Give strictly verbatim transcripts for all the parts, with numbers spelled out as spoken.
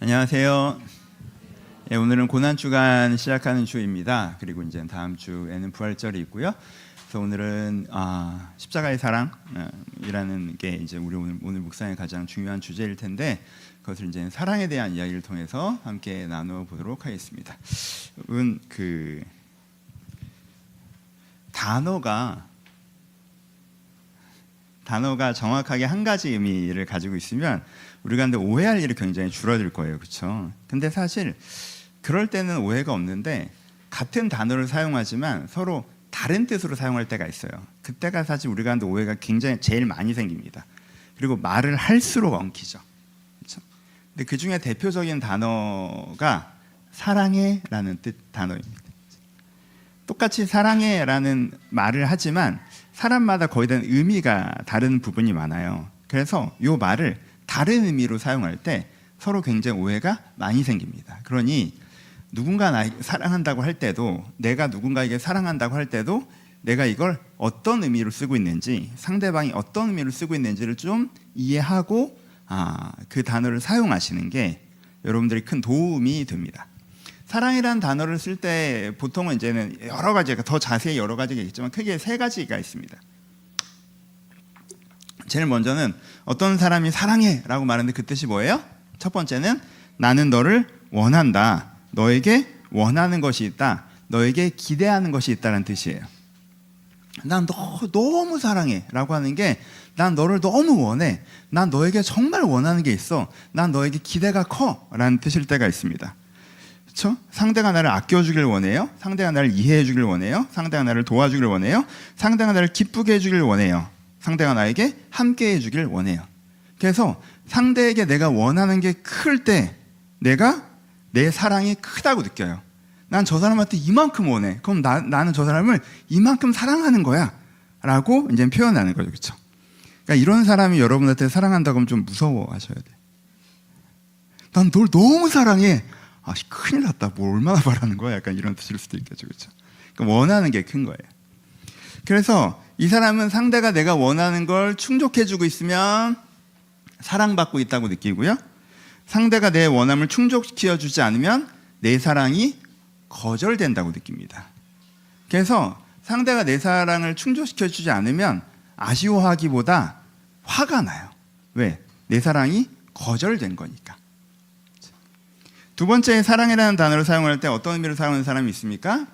안녕하세요. 예, 오늘은 고난주간 시작하는 주입니다. 그리고 이제 다음 주에는 부활절이 있고요. 그래서 오늘은 아, 십자가의 사랑이라는 게 이제 우리 오늘, 오늘 묵상의 가장 중요한 주제일 텐데, 그것을 이제 사랑에 대한 이야기를 통해서 함께 나눠 보도록 하겠습니다. 여러분, 그 단어가 단어가 정확하게 한 가지 의미를 가지고 있으면 우리가 근데 오해할 일이 굉장히 줄어들 거예요, 그렇죠? 근데 사실 그럴 때는 오해가 없는데, 같은 단어를 사용하지만 서로 다른 뜻으로 사용할 때가 있어요. 그때가 사실 우리가 하는 오해가 굉장히 제일 많이 생깁니다. 그리고 말을 할수록 엉키죠, 그렇죠? 근데 그 중에 대표적인 단어가 사랑해라는 뜻 단어입니다. 똑같이 사랑해라는 말을 하지만 사람마다 거의 다 의미가 다른 부분이 많아요. 그래서 이 말을 다른 의미로 사용할 때 서로 굉장히 오해가 많이 생깁니다. 그러니 누군가 나 사랑한다고 할 때도, 내가 누군가에게 사랑한다고 할 때도 내가 이걸 어떤 의미로 쓰고 있는지, 상대방이 어떤 의미로 쓰고 있는지를 좀 이해하고 아, 그 단어를 사용하시는 게 여러분들이 큰 도움이 됩니다. 사랑이라는 단어를 쓸 때 보통은 이제는 여러 가지가, 더 자세히 여러 가지가 있지만 크게 세 가지가 있습니다. 제일 먼저는 어떤 사람이 사랑해 라고 말하는데 그 뜻이 뭐예요? 첫 번째는 나는 너를 원한다, 너에게 원하는 것이 있다, 너에게 기대하는 것이 있다는 뜻이에요. 난 너 너무 사랑해 라고 하는 게, 난 너를 너무 원해, 난 너에게 정말 원하는 게 있어, 난 너에게 기대가 커 라는 뜻일 때가 있습니다. 그렇죠? 상대가 나를 아껴주길 원해요, 상대가 나를 이해해주길 원해요, 상대가 나를 도와주길 원해요, 상대가 나를 기쁘게 해주길 원해요, 상대가 나에게 함께 해주길 원해요. 그래서 상대에게 내가 원하는 게 클 때 내가 내 사랑이 크다고 느껴요. 난 저 사람한테 이만큼 원해, 그럼 나, 나는 저 사람을 이만큼 사랑하는 거야 라고 이제 표현하는 거죠, 그렇죠? 그러니까 이런 사람이 여러분한테 사랑한다고 하면 좀 무서워하셔야 돼. 난 널 너무 사랑해. 아, 큰일 났다, 뭐 얼마나 바라는 거야, 약간 이런 뜻일 수도 있겠죠, 그렇죠? 그러니까 원하는 게 큰 거예요. 그래서 이 사람은 상대가 내가 원하는 걸 충족해주고 있으면 사랑받고 있다고 느끼고요, 상대가 내 원함을 충족시켜주지 않으면 내 사랑이 거절된다고 느낍니다. 그래서 상대가 내 사랑을 충족시켜주지 않으면 아쉬워하기보다 화가 나요. 왜? 내 사랑이 거절된 거니까. 두 번째, 사랑이라는 단어를 사용할 때 어떤 의미로 사용하는 사람이 있습니까?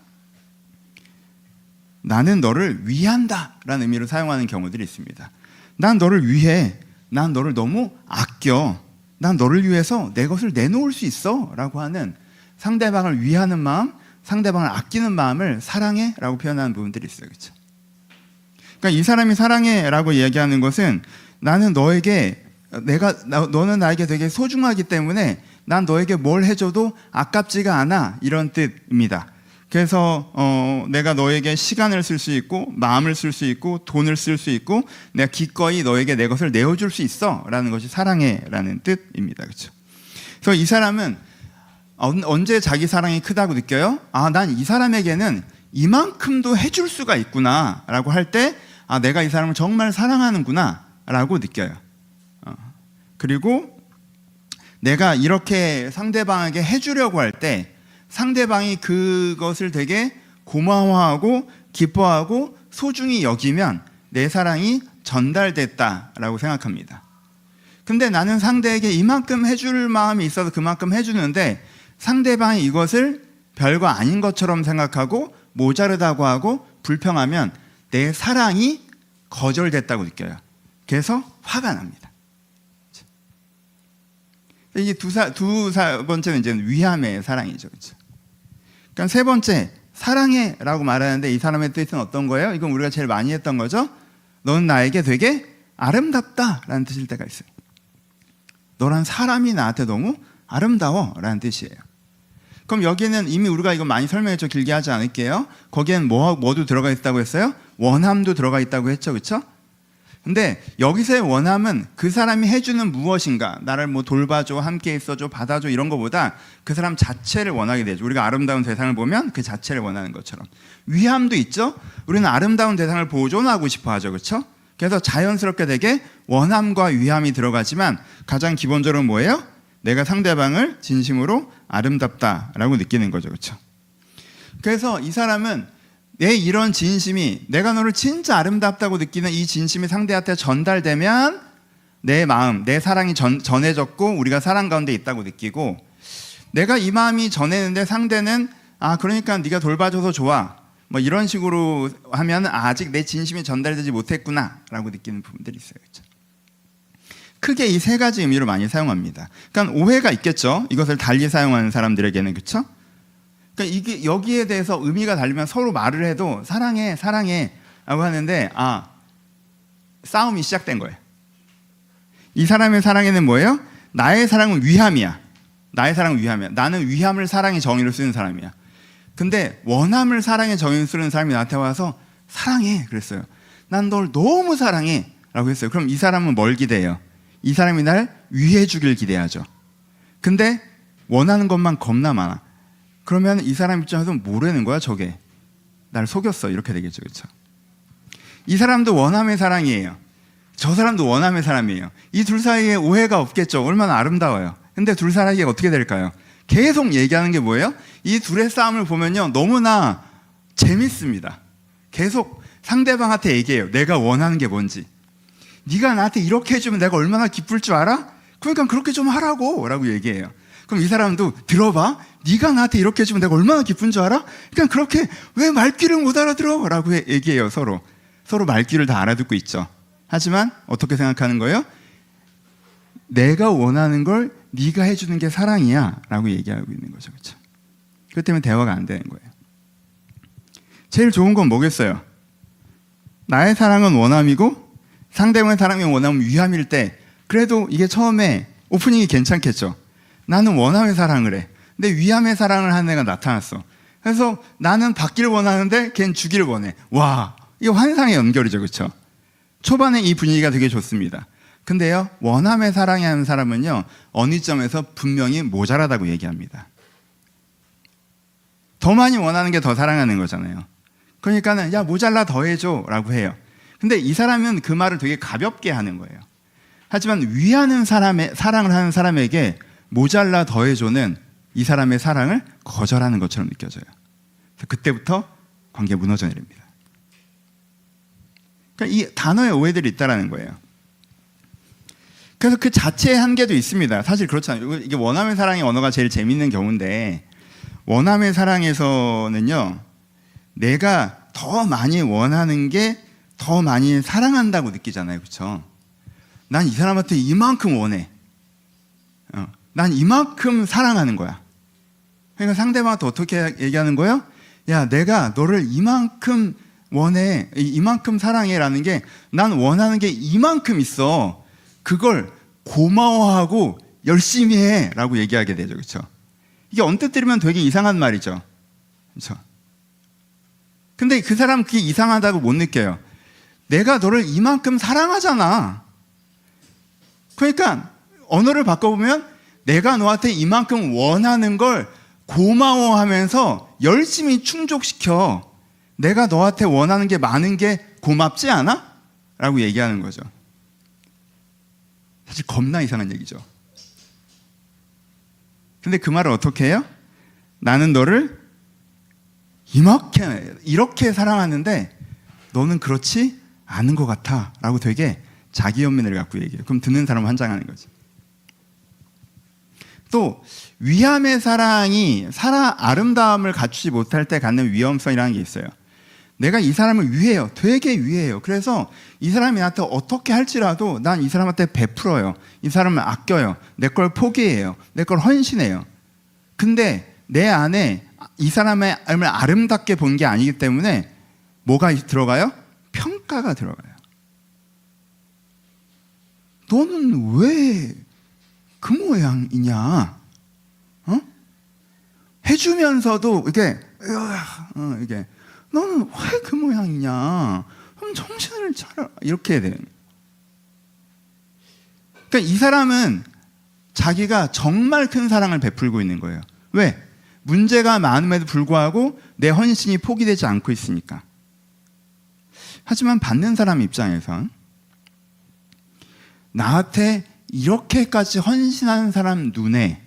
나는 너를 위한다 라는 의미로 사용하는 경우들이 있습니다. 난 너를 위해, 난 너를 너무 아껴, 난 너를 위해서 내 것을 내놓을 수 있어 라고 하는, 상대방을 위하는 마음, 상대방을 아끼는 마음을 사랑해 라고 표현하는 부분들이 있어요, 그렇죠? 그러니까 이 사람이 사랑해 라고 얘기하는 것은, 나는 너에게, 내가 나, 너는 나에게 되게 소중하기 때문에 난 너에게 뭘 해줘도 아깝지가 않아, 이런 뜻입니다. 그래서 어, 내가 너에게 시간을 쓸 수 있고, 마음을 쓸 수 있고, 돈을 쓸 수 있고, 내가 기꺼이 너에게 내 것을 내어줄 수 있어 라는 것이 사랑해 라는 뜻입니다, 그렇죠? 그래서 이 사람은 언제 자기 사랑이 크다고 느껴요? 아, 난 이 사람에게는 이만큼도 해줄 수가 있구나 라고 할 때, 아, 내가 이 사람을 정말 사랑하는구나 라고 느껴요. 어. 그리고 내가 이렇게 상대방에게 해주려고 할 때 상대방이 그것을 되게 고마워하고 기뻐하고 소중히 여기면 내 사랑이 전달됐다라고 생각합니다. 근데 나는 상대에게 이만큼 해줄 마음이 있어서 그만큼 해주는데, 상대방이 이것을 별거 아닌 것처럼 생각하고 모자르다고 하고 불평하면 내 사랑이 거절됐다고 느껴요. 그래서 화가 납니다. 이게 두, 사, 두 사, 번째는 이제 위함의 사랑이죠, 그렇죠? 그러니까 세 번째, 사랑해 라고 말하는데 이 사람의 뜻은 어떤 거예요? 이건 우리가 제일 많이 했던 거죠. 너는 나에게 되게 아름답다 라는 뜻일 때가 있어요. 너란 사람이 나한테 너무 아름다워 라는 뜻이에요. 그럼 여기는 이미 우리가 이거 많이 설명했죠. 길게 하지 않을게요. 거기엔 뭐, 뭐도 들어가 있다고 했어요? 원함도 들어가 있다고 했죠, 그렇죠? 근데 여기서의 원함은 그 사람이 해주는 무엇인가, 나를 뭐 돌봐줘, 함께 있어줘, 받아줘, 이런 거보다 그 사람 자체를 원하게 되죠. 우리가 아름다운 대상을 보면 그 자체를 원하는 것처럼. 위함도 있죠. 우리는 아름다운 대상을 보존하고 싶어 하죠, 그렇죠? 그래서 자연스럽게 되게 원함과 위함이 들어가지만 가장 기본적으로 뭐예요? 내가 상대방을 진심으로 아름답다라고 느끼는 거죠. 그렇죠? 그래서 이 사람은 내 이런 진심이, 내가 너를 진짜 아름답다고 느끼는 이 진심이 상대한테 전달되면 내 마음, 내 사랑이 전, 전해졌고 우리가 사랑 가운데 있다고 느끼고, 내가 이 마음이 전했는데 상대는 아 그러니까 네가 돌봐줘서 좋아 뭐 이런 식으로 하면 아직 내 진심이 전달되지 못했구나 라고 느끼는 부분들이 있어요. 그렇죠? 크게 이 세 가지 의미로 많이 사용합니다. 그러니까 오해가 있겠죠. 이것을 달리 사용하는 사람들에게는. 그렇죠? 그러니까 이게 여기에 대해서 의미가 다르면 서로 말을 해도 사랑해 사랑해 라고 하는데 아 싸움이 시작된 거예요. 이 사람의 사랑에는 뭐예요? 나의 사랑은 위함이야. 나의 사랑은 위함이야. 나는 위함을 사랑의 정의로 쓰는 사람이야. 근데 원함을 사랑의 정의로 쓰는 사람이 나한테 와서 사랑해 그랬어요. 난 널 너무 사랑해 라고 했어요. 그럼 이 사람은 뭘 기대해요? 이 사람이 날 위해 주길 기대하죠. 근데 원하는 것만 겁나 많아. 그러면 이 사람 입장에서 뭐라는 거야 저게? 날 속였어 이렇게 되겠죠. 그렇죠? 이 사람도 원함의 사랑이에요. 저 사람도 원함의 사람이에요. 이 둘 사이에 오해가 없겠죠. 얼마나 아름다워요. 근데 둘 사이에 어떻게 될까요? 계속 얘기하는 게 뭐예요? 이 둘의 싸움을 보면요 너무나 재밌습니다. 계속 상대방한테 얘기해요. 내가 원하는 게 뭔지. 네가 나한테 이렇게 해주면 내가 얼마나 기쁠 줄 알아? 그러니까 그렇게 좀 하라고 라고 얘기해요. 그럼 이 사람도 들어봐. 네가 나한테 이렇게 해주면 내가 얼마나 기쁜 줄 알아? 그러니까 그렇게 왜 말귀를 못 알아들어? 라고 얘기해요. 서로 서로 말귀를 다 알아듣고 있죠. 하지만 어떻게 생각하는 거예요? 내가 원하는 걸 네가 해주는 게 사랑이야 라고 얘기하고 있는 거죠. 그렇죠? 그렇기 때문에 대화가 안 되는 거예요. 제일 좋은 건 뭐겠어요? 나의 사랑은 원함이고 상대방의 사랑이 원함은 위함일 때 그래도 이게 처음에 오프닝이 괜찮겠죠. 나는 원함의 사랑을 해. 근데 위함의 사랑을 하는 애가 나타났어. 그래서 나는 받기를 원하는데 걔는 주기를 원해. 와, 이거 환상의 연결이죠. 그렇죠? 초반에 이 분위기가 되게 좋습니다. 근데요 원함의 사랑이 하는 사람은요 어느 점에서 분명히 모자라다고 얘기합니다. 더 많이 원하는 게 더 사랑하는 거잖아요. 그러니까는 야 모자라 더 해줘 라고 해요. 근데 이 사람은 그 말을 되게 가볍게 하는 거예요. 하지만 위하는 사람의 사랑을 하는 사람에게 모자라 더 해줘는 이 사람의 사랑을 거절하는 것처럼 느껴져요. 그래서 그때부터 관계 무너져 내립니다. 그러니까 이 단어에 오해들이 있다는 거예요. 그래서 그 자체의 한계도 있습니다. 사실 그렇잖아요. 이게 원함의 사랑의 언어가 제일 재밌는 경우인데 원함의 사랑에서는요 내가 더 많이 원하는 게 더 많이 사랑한다고 느끼잖아요. 그렇죠? 난 이 사람한테 이만큼 원해. 어, 난 이만큼 사랑하는 거야. 그러니까 상대방한테 어떻게 얘기하는 거예요? 야 내가 너를 이만큼 원해, 이만큼 사랑해라는 게 난 원하는 게 이만큼 있어. 그걸 고마워하고 열심히 해라고 얘기하게 되죠. 그렇죠? 이게 언뜻 들으면 되게 이상한 말이죠. 그렇죠? 근데 그 사람은 그게 이상하다고 못 느껴요. 내가 너를 이만큼 사랑하잖아. 그러니까 언어를 바꿔보면 내가 너한테 이만큼 원하는 걸 고마워하면서 열심히 충족시켜. 내가 너한테 원하는 게 많은 게 고맙지 않아? 라고 얘기하는 거죠. 사실 겁나 이상한 얘기죠. 근데 그 말을 어떻게 해요? 나는 너를 이렇게, 이렇게 사랑하는데 너는 그렇지 않은 것 같아 라고 되게 자기 연민을 갖고 얘기해요. 그럼 듣는 사람은 환장하는 거죠. 또 위함의 사랑이 사랑 아름다움을 갖추지 못할 때 갖는 위험성이라는 게 있어요. 내가 이 사람을 위해요. 되게 위해요. 그래서 이 사람이 나한테 어떻게 할지라도 난 이 사람한테 베풀어요. 이 사람을 아껴요. 내 걸 포기해요. 내 걸 헌신해요. 근데 내 안에 이 사람의 삶을 아름답게 본 게 아니기 때문에 뭐가 들어가요? 평가가 들어가요. 너는 왜 그 모양이냐? 어? 해주면서도 이게 어, 이게 너는 왜 그 모양이냐? 그럼 정신을 차려. 이렇게 해야 돼요. 그러니까 이 사람은 자기가 정말 큰 사랑을 베풀고 있는 거예요. 왜? 문제가 많음에도 불구하고 내 헌신이 포기되지 않고 있으니까. 하지만 받는 사람 입장에선 나한테 이렇게까지 헌신한 사람 눈에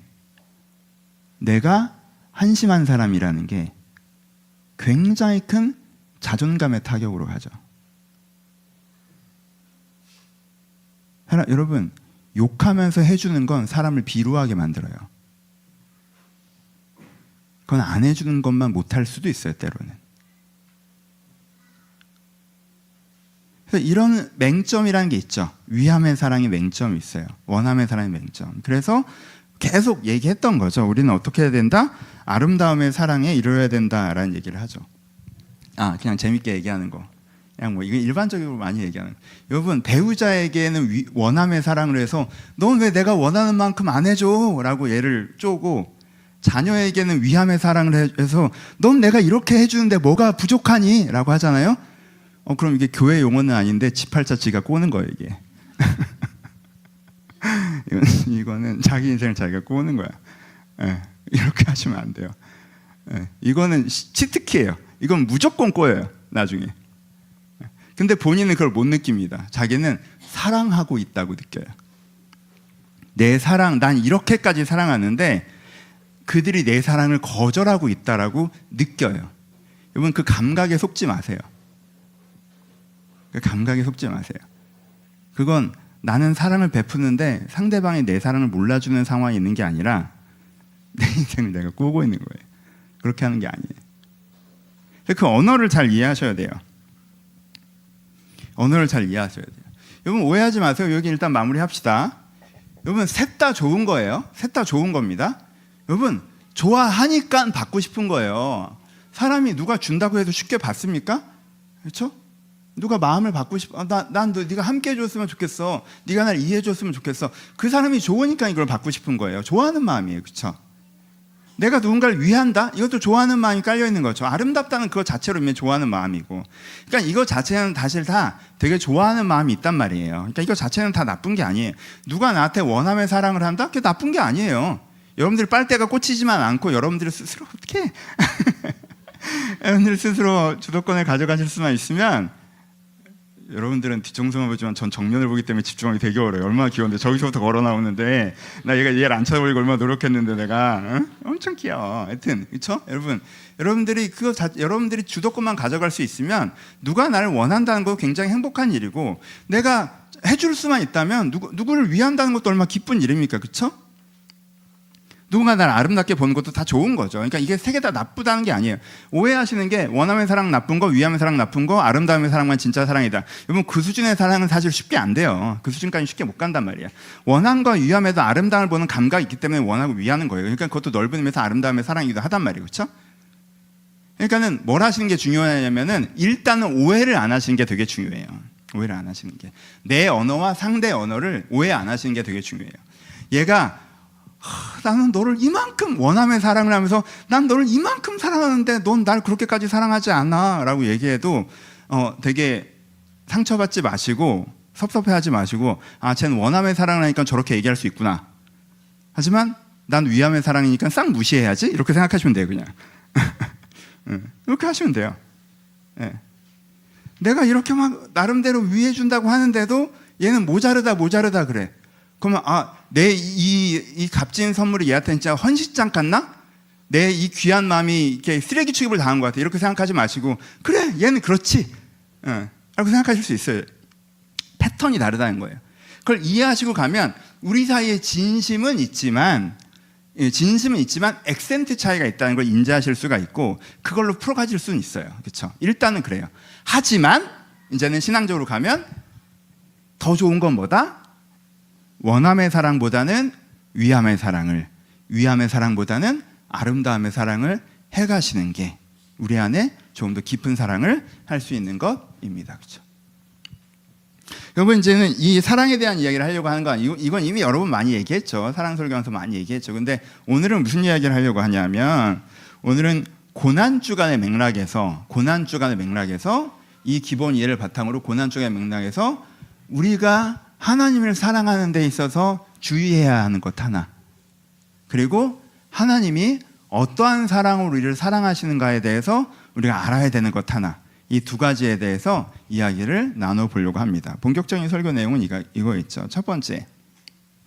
내가 한심한 사람이라는 게 굉장히 큰 자존감의 타격으로 가죠. 여러분, 욕하면서 해주는 건 사람을 비루하게 만들어요. 그건 안 해주는 것만 못할 수도 있어요, 때로는. 그래서 이런 맹점이라는 게 있죠. 위함의 사랑의 맹점이 있어요. 원함의 사랑의 맹점. 그래서 계속 얘기했던 거죠. 우리는 어떻게 해야 된다? 아름다움의 사랑에 이르러야 된다라는 얘기를 하죠. 아, 그냥 재밌게 얘기하는 거. 그냥 뭐 이거 일반적으로 많이 얘기하는. 여러분, 배우자에게는 위, 원함의 사랑을 해서 넌 왜 내가 원하는 만큼 안 해줘?라고 얘를 쪼고, 자녀에게는 위함의 사랑을 해서 넌 내가 이렇게 해주는데 뭐가 부족하니? 라고 하잖아요. 어, 그럼 이게 교회 용어는 아닌데 지팔자 지가 꼬는 거예요, 이게. 이건, 이거는 자기 인생을 자기가 꼬는 거야. 예, 이렇게 하시면 안 돼요. 예, 이거는 치트키예요. 이건 무조건 꼬여요, 나중에. 근데 본인은 그걸 못 느낍니다. 자기는 사랑하고 있다고 느껴요. 내 사랑, 난 이렇게까지 사랑하는데 그들이 내 사랑을 거절하고 있다라고 느껴요. 여러분, 그 감각에 속지 마세요. 그 감각에 속지 마세요. 그건 나는 사랑을 베푸는데 상대방이 내 사랑을 몰라주는 상황이 있는 게 아니라 내 인생을 내가 꾸고 있는 거예요. 그렇게 하는 게 아니에요. 그 언어를 잘 이해하셔야 돼요. 언어를 잘 이해하셔야 돼요. 여러분, 오해하지 마세요. 여기 일단 마무리합시다. 여러분, 셋 다 좋은 거예요. 셋 다 좋은 겁니다. 여러분, 좋아하니까 받고 싶은 거예요. 사람이 누가 준다고 해도 쉽게 받습니까? 그렇죠? 누가 마음을 받고 싶어. 아, 나, 난 너, 네가 함께 해줬으면 좋겠어. 네가 날 이해해줬으면 좋겠어. 그 사람이 좋으니까 이걸 받고 싶은 거예요. 좋아하는 마음이에요. 그렇죠? 내가 누군가를 위한다? 이것도 좋아하는 마음이 깔려있는 거죠. 아름답다는 그것 자체로 이미 좋아하는 마음이고. 그러니까 이거 자체는 사실 다 되게 좋아하는 마음이 있단 말이에요. 그러니까 이거 자체는 다 나쁜 게 아니에요. 누가 나한테 원함의 사랑을 한다? 그게 나쁜 게 아니에요. 여러분들 빨대가 꽂히지만 않고 여러분들 스스로 어떻게 여러분들 스스로 주도권을 가져가실 수만 있으면, 여러분들은 뒷정성을 보지만 전 정면을 보기 때문에 집중하기 되게 어려워요. 얼마나 귀여운데 저기서부터 걸어 나오는데 나 얘가 얘를 안 쳐다보려고 얼마나 노력했는데 내가 응? 엄청 귀여워. 하여튼 그렇죠? 여러분, 여러분들이 그거 자, 여러분들이 주도권만 가져갈 수 있으면 누가 나를 원한다는 거 굉장히 행복한 일이고, 내가 해줄 수만 있다면 누구, 누구를 위한다는 것도 얼마나 기쁜 일입니까? 그렇죠? 누군가 나를 아름답게 보는 것도 다 좋은 거죠. 그러니까 이게 세 개 다 나쁘다는 게 아니에요. 오해하시는 게 원함의 사랑 나쁜 거, 위함의 사랑 나쁜 거, 아름다움의 사랑만 진짜 사랑이다. 여러분, 그 수준의 사랑은 사실 쉽게 안 돼요. 그 수준까지 쉽게 못 간단 말이야. 원함과 위함에도 아름다움을 보는 감각이 있기 때문에 원하고 위하는 거예요. 그러니까 그것도 넓은 의미에서 아름다움의 사랑이기도 하단 말이에요. 그렇죠? 그러니까는 뭘 하시는 게 중요하냐면은 일단은 오해를 안 하시는 게 되게 중요해요. 오해를 안 하시는 게. 내 언어와 상대 언어를 오해 안 하시는 게 되게 중요해요. 얘가 하, 나는 너를 이만큼 원함의 사랑을 하면서 난 너를 이만큼 사랑하는데 넌 날 그렇게까지 사랑하지 않아 라고 얘기해도 어, 되게 상처받지 마시고 섭섭해하지 마시고, 아, 쟤는 원함의 사랑을 하니까 저렇게 얘기할 수 있구나. 하지만 난 위함의 사랑이니까 싹 무시해야지, 이렇게 생각하시면 돼요. 그냥 이렇게 하시면 돼요. 네. 내가 이렇게 막 나름대로 위해준다고 하는데도 얘는 모자르다 모자르다 그래. 그러면 아, 내 이 이 값진 선물이 얘한테 진짜 헌신장 같나? 내 이 귀한 마음이 이렇게 쓰레기 취급을 당한 것 같아. 이렇게 생각하지 마시고, 그래, 얘는 그렇지. 어, 라고 생각하실 수 있어요. 패턴이 다르다는 거예요. 그걸 이해하시고 가면 우리 사이에 진심은 있지만, 진심은 있지만 액센트 차이가 있다는 걸 인지하실 수가 있고, 그걸로 풀어가실 수는 있어요. 그렇죠? 일단은 그래요. 하지만 이제는 신앙적으로 가면 더 좋은 건 뭐다? 원함의 사랑보다는 위함의 사랑을, 위함의 사랑보다는 아름다움의 사랑을 해가시는 게 우리 안에 좀 더 깊은 사랑을 할 수 있는 것입니다. 그렇죠? 여러분, 이제는 이 사랑에 대한 이야기를 하려고 하는 건, 이건 이미 여러분 많이 얘기했죠. 사랑 설교하면서 많이 얘기했죠. 근데 오늘은 무슨 이야기를 하려고 하냐면, 오늘은 고난주간의 맥락에서, 고난주간의 맥락에서 이 기본 이해를 바탕으로 고난주간의 맥락에서 우리가 하나님을 사랑하는 데 있어서 주의해야 하는 것 하나, 그리고 하나님이 어떠한 사랑으로 우리를 사랑하시는가에 대해서 우리가 알아야 되는 것 하나, 이 두 가지에 대해서 이야기를 나눠보려고 합니다. 본격적인 설교 내용은 이거, 이거 있죠. 첫 번째,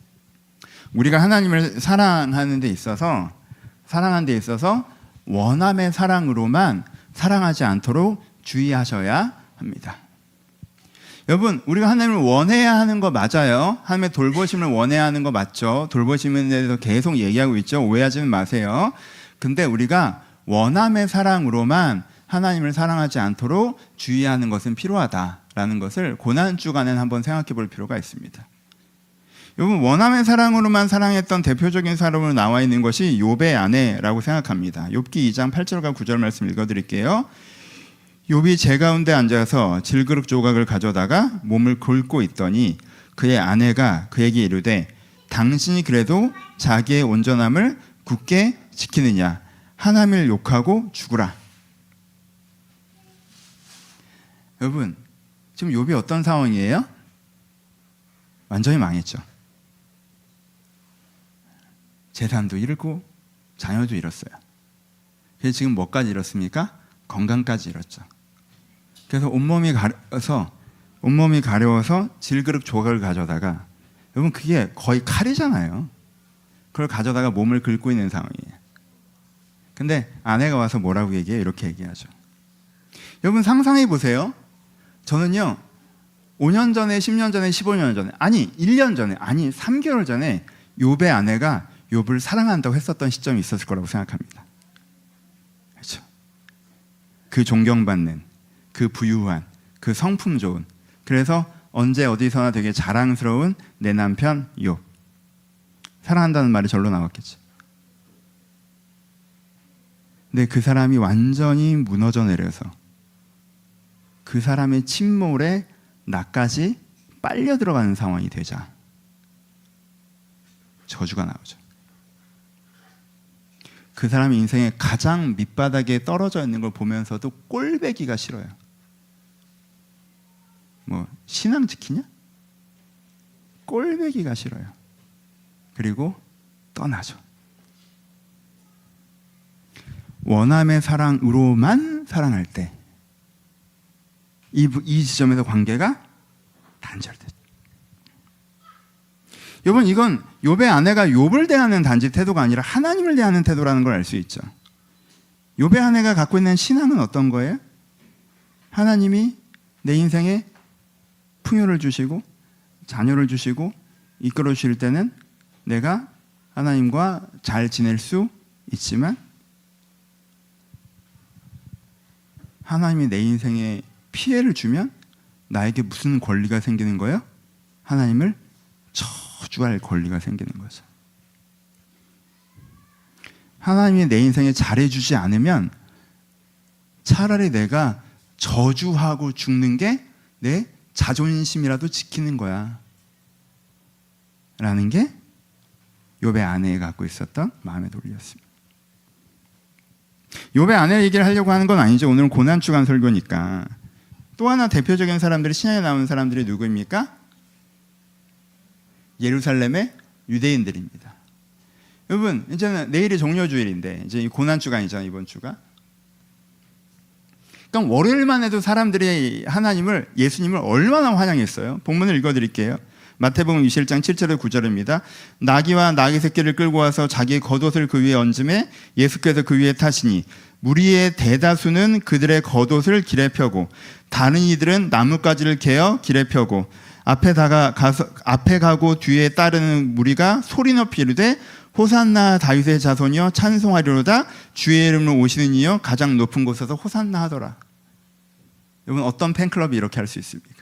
우리가 하나님을 사랑하는 데 있어서 사랑하는 데 있어서 원함의 사랑으로만 사랑하지 않도록 주의하셔야 합니다. 여러분, 우리가 하나님을 원해야 하는 거 맞아요. 하나님의 돌보심을 원해야 하는 거 맞죠. 돌보심에 대해서 계속 얘기하고 있죠. 오해하지 마세요. 근데 우리가 원함의 사랑으로만 하나님을 사랑하지 않도록 주의하는 것은 필요하다라는 것을 고난주간에 한번 생각해 볼 필요가 있습니다. 여러분, 원함의 사랑으로만 사랑했던 대표적인 사람으로 나와 있는 것이 욥의 아내라고 생각합니다. 욥기 이 장 팔 절과 구 절 말씀 읽어드릴게요. 욥이 제 가운데 앉아서 질그릇 조각을 가져다가 몸을 긁고 있더니 그의 아내가 그에게 이르되 당신이 그래도 자기의 온전함을 굳게 지키느냐 하나님을 욕하고 죽으라. 여러분, 지금 욥이 어떤 상황이에요? 완전히 망했죠. 재산도 잃고 자녀도 잃었어요. 그래서 지금 뭐까지 잃었습니까? 건강까지 잃었죠. 그래서 온몸이 가려서 온몸이 가려워서 질그릇 조각을 가져다가, 여러분 그게 거의 칼이잖아요. 그걸 가져다가 몸을 긁고 있는 상황이에요. 근데 아내가 와서 뭐라고 얘기해요? 이렇게 얘기하죠. 여러분 상상해 보세요. 저는요 오 년 전에, 십 년 전에, 십오 년 전에, 아니 일 년 전에, 아니 삼 개월 전에 욥의 아내가 욥을 사랑한다고 했었던 시점이 있었을 거라고 생각합니다. 그렇죠? 그 존경받는, 그 부유한, 그 성품 좋은, 그래서 언제 어디서나 되게 자랑스러운 내 남편 욥. 사랑한다는 말이 절로 나왔겠지. 근데 그 사람이 완전히 무너져 내려서 그 사람의 침몰에 나까지 빨려 들어가는 상황이 되자 저주가 나오죠. 그 사람의 인생의 가장 밑바닥에 떨어져 있는 걸 보면서도 꼴배기가 싫어요. 뭐 신앙 지키냐? 꼴배기가 싫어요. 그리고 떠나죠. 원함의 사랑으로만 사랑할 때 이 이 지점에서 관계가 단절됐죠. 여러분, 이건 욥의 아내가 욥을 대하는 단지 태도가 아니라 하나님을 대하는 태도라는 걸 알 수 있죠. 욥의 아내가 갖고 있는 신앙은 어떤 거예요? 하나님이 내 인생에 풍요를 주시고 자녀를 주시고 이끌어 주실 때는 내가 하나님과 잘 지낼 수 있지만, 하나님이 내 인생에 피해를 주면 나에게 무슨 권리가 생기는 거예요? 하나님을 저주할 권리가 생기는 거죠. 하나님이 내 인생에 잘해주지 않으면 차라리 내가 저주하고 죽는 게 내 자존심이라도 지키는 거야 라는 게 욥의 아내가 갖고 있었던 마음의 논리였습니다. 욥의 아내 얘기를 하려고 하는 건 아니죠. 오늘은 고난주간 설교니까. 또 하나 대표적인 사람들이, 신약에 나오는 사람들이 누구입니까? 예루살렘의 유대인들입니다. 여러분, 이제는 내일이 종료주일인데 이제 이 고난주간이잖아요, 이번 주가. 그러니까 월요일만 해도 사람들이 하나님을, 예수님을 얼마나 환영했어요. 본문을 읽어드릴게요. 마태복음 이십일 장 칠 절에 구 절입니다. 나귀와 나귀 새끼를 끌고 와서 자기의 겉옷을 그 위에 얹음에 예수께서 그 위에 타시니 무리의 대다수는 그들의 겉옷을 길에 펴고 다른 이들은 나뭇가지를 개어 길에 펴고 앞에 다가 가서 앞에 가고 뒤에 따르는 무리가 소리 높이 이르되 호산나 다윗의 자손이여 찬송하리로다 주의 이름으로 오시는 이여 가장 높은 곳에서 호산나 하더라. 여러분, 어떤 팬클럽이 이렇게 할 수 있습니까?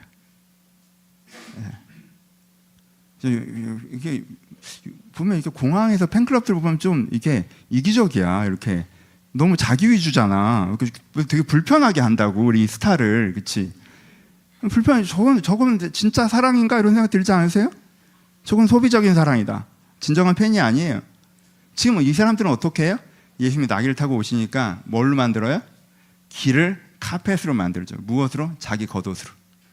이게 보면 이렇게 공항에서 팬클럽들 보면 좀 이게 이기적이야. 이렇게 너무 자기 위주잖아. 되게 불편하게 한다고 우리 스타를, 그렇지? 불편해. 저건 저건 진짜 사랑인가 이런 생각 들지 않으세요? 저건 소비적인 사랑이다. 진정한 팬이 아니에요. 지금 이 사람들은 어떻게 해요? 예수님이 나귀를 타고 오시니까 뭘로 만들어요? 길을 카펫으로 만들죠. 무엇으로? 자기 겉옷으로.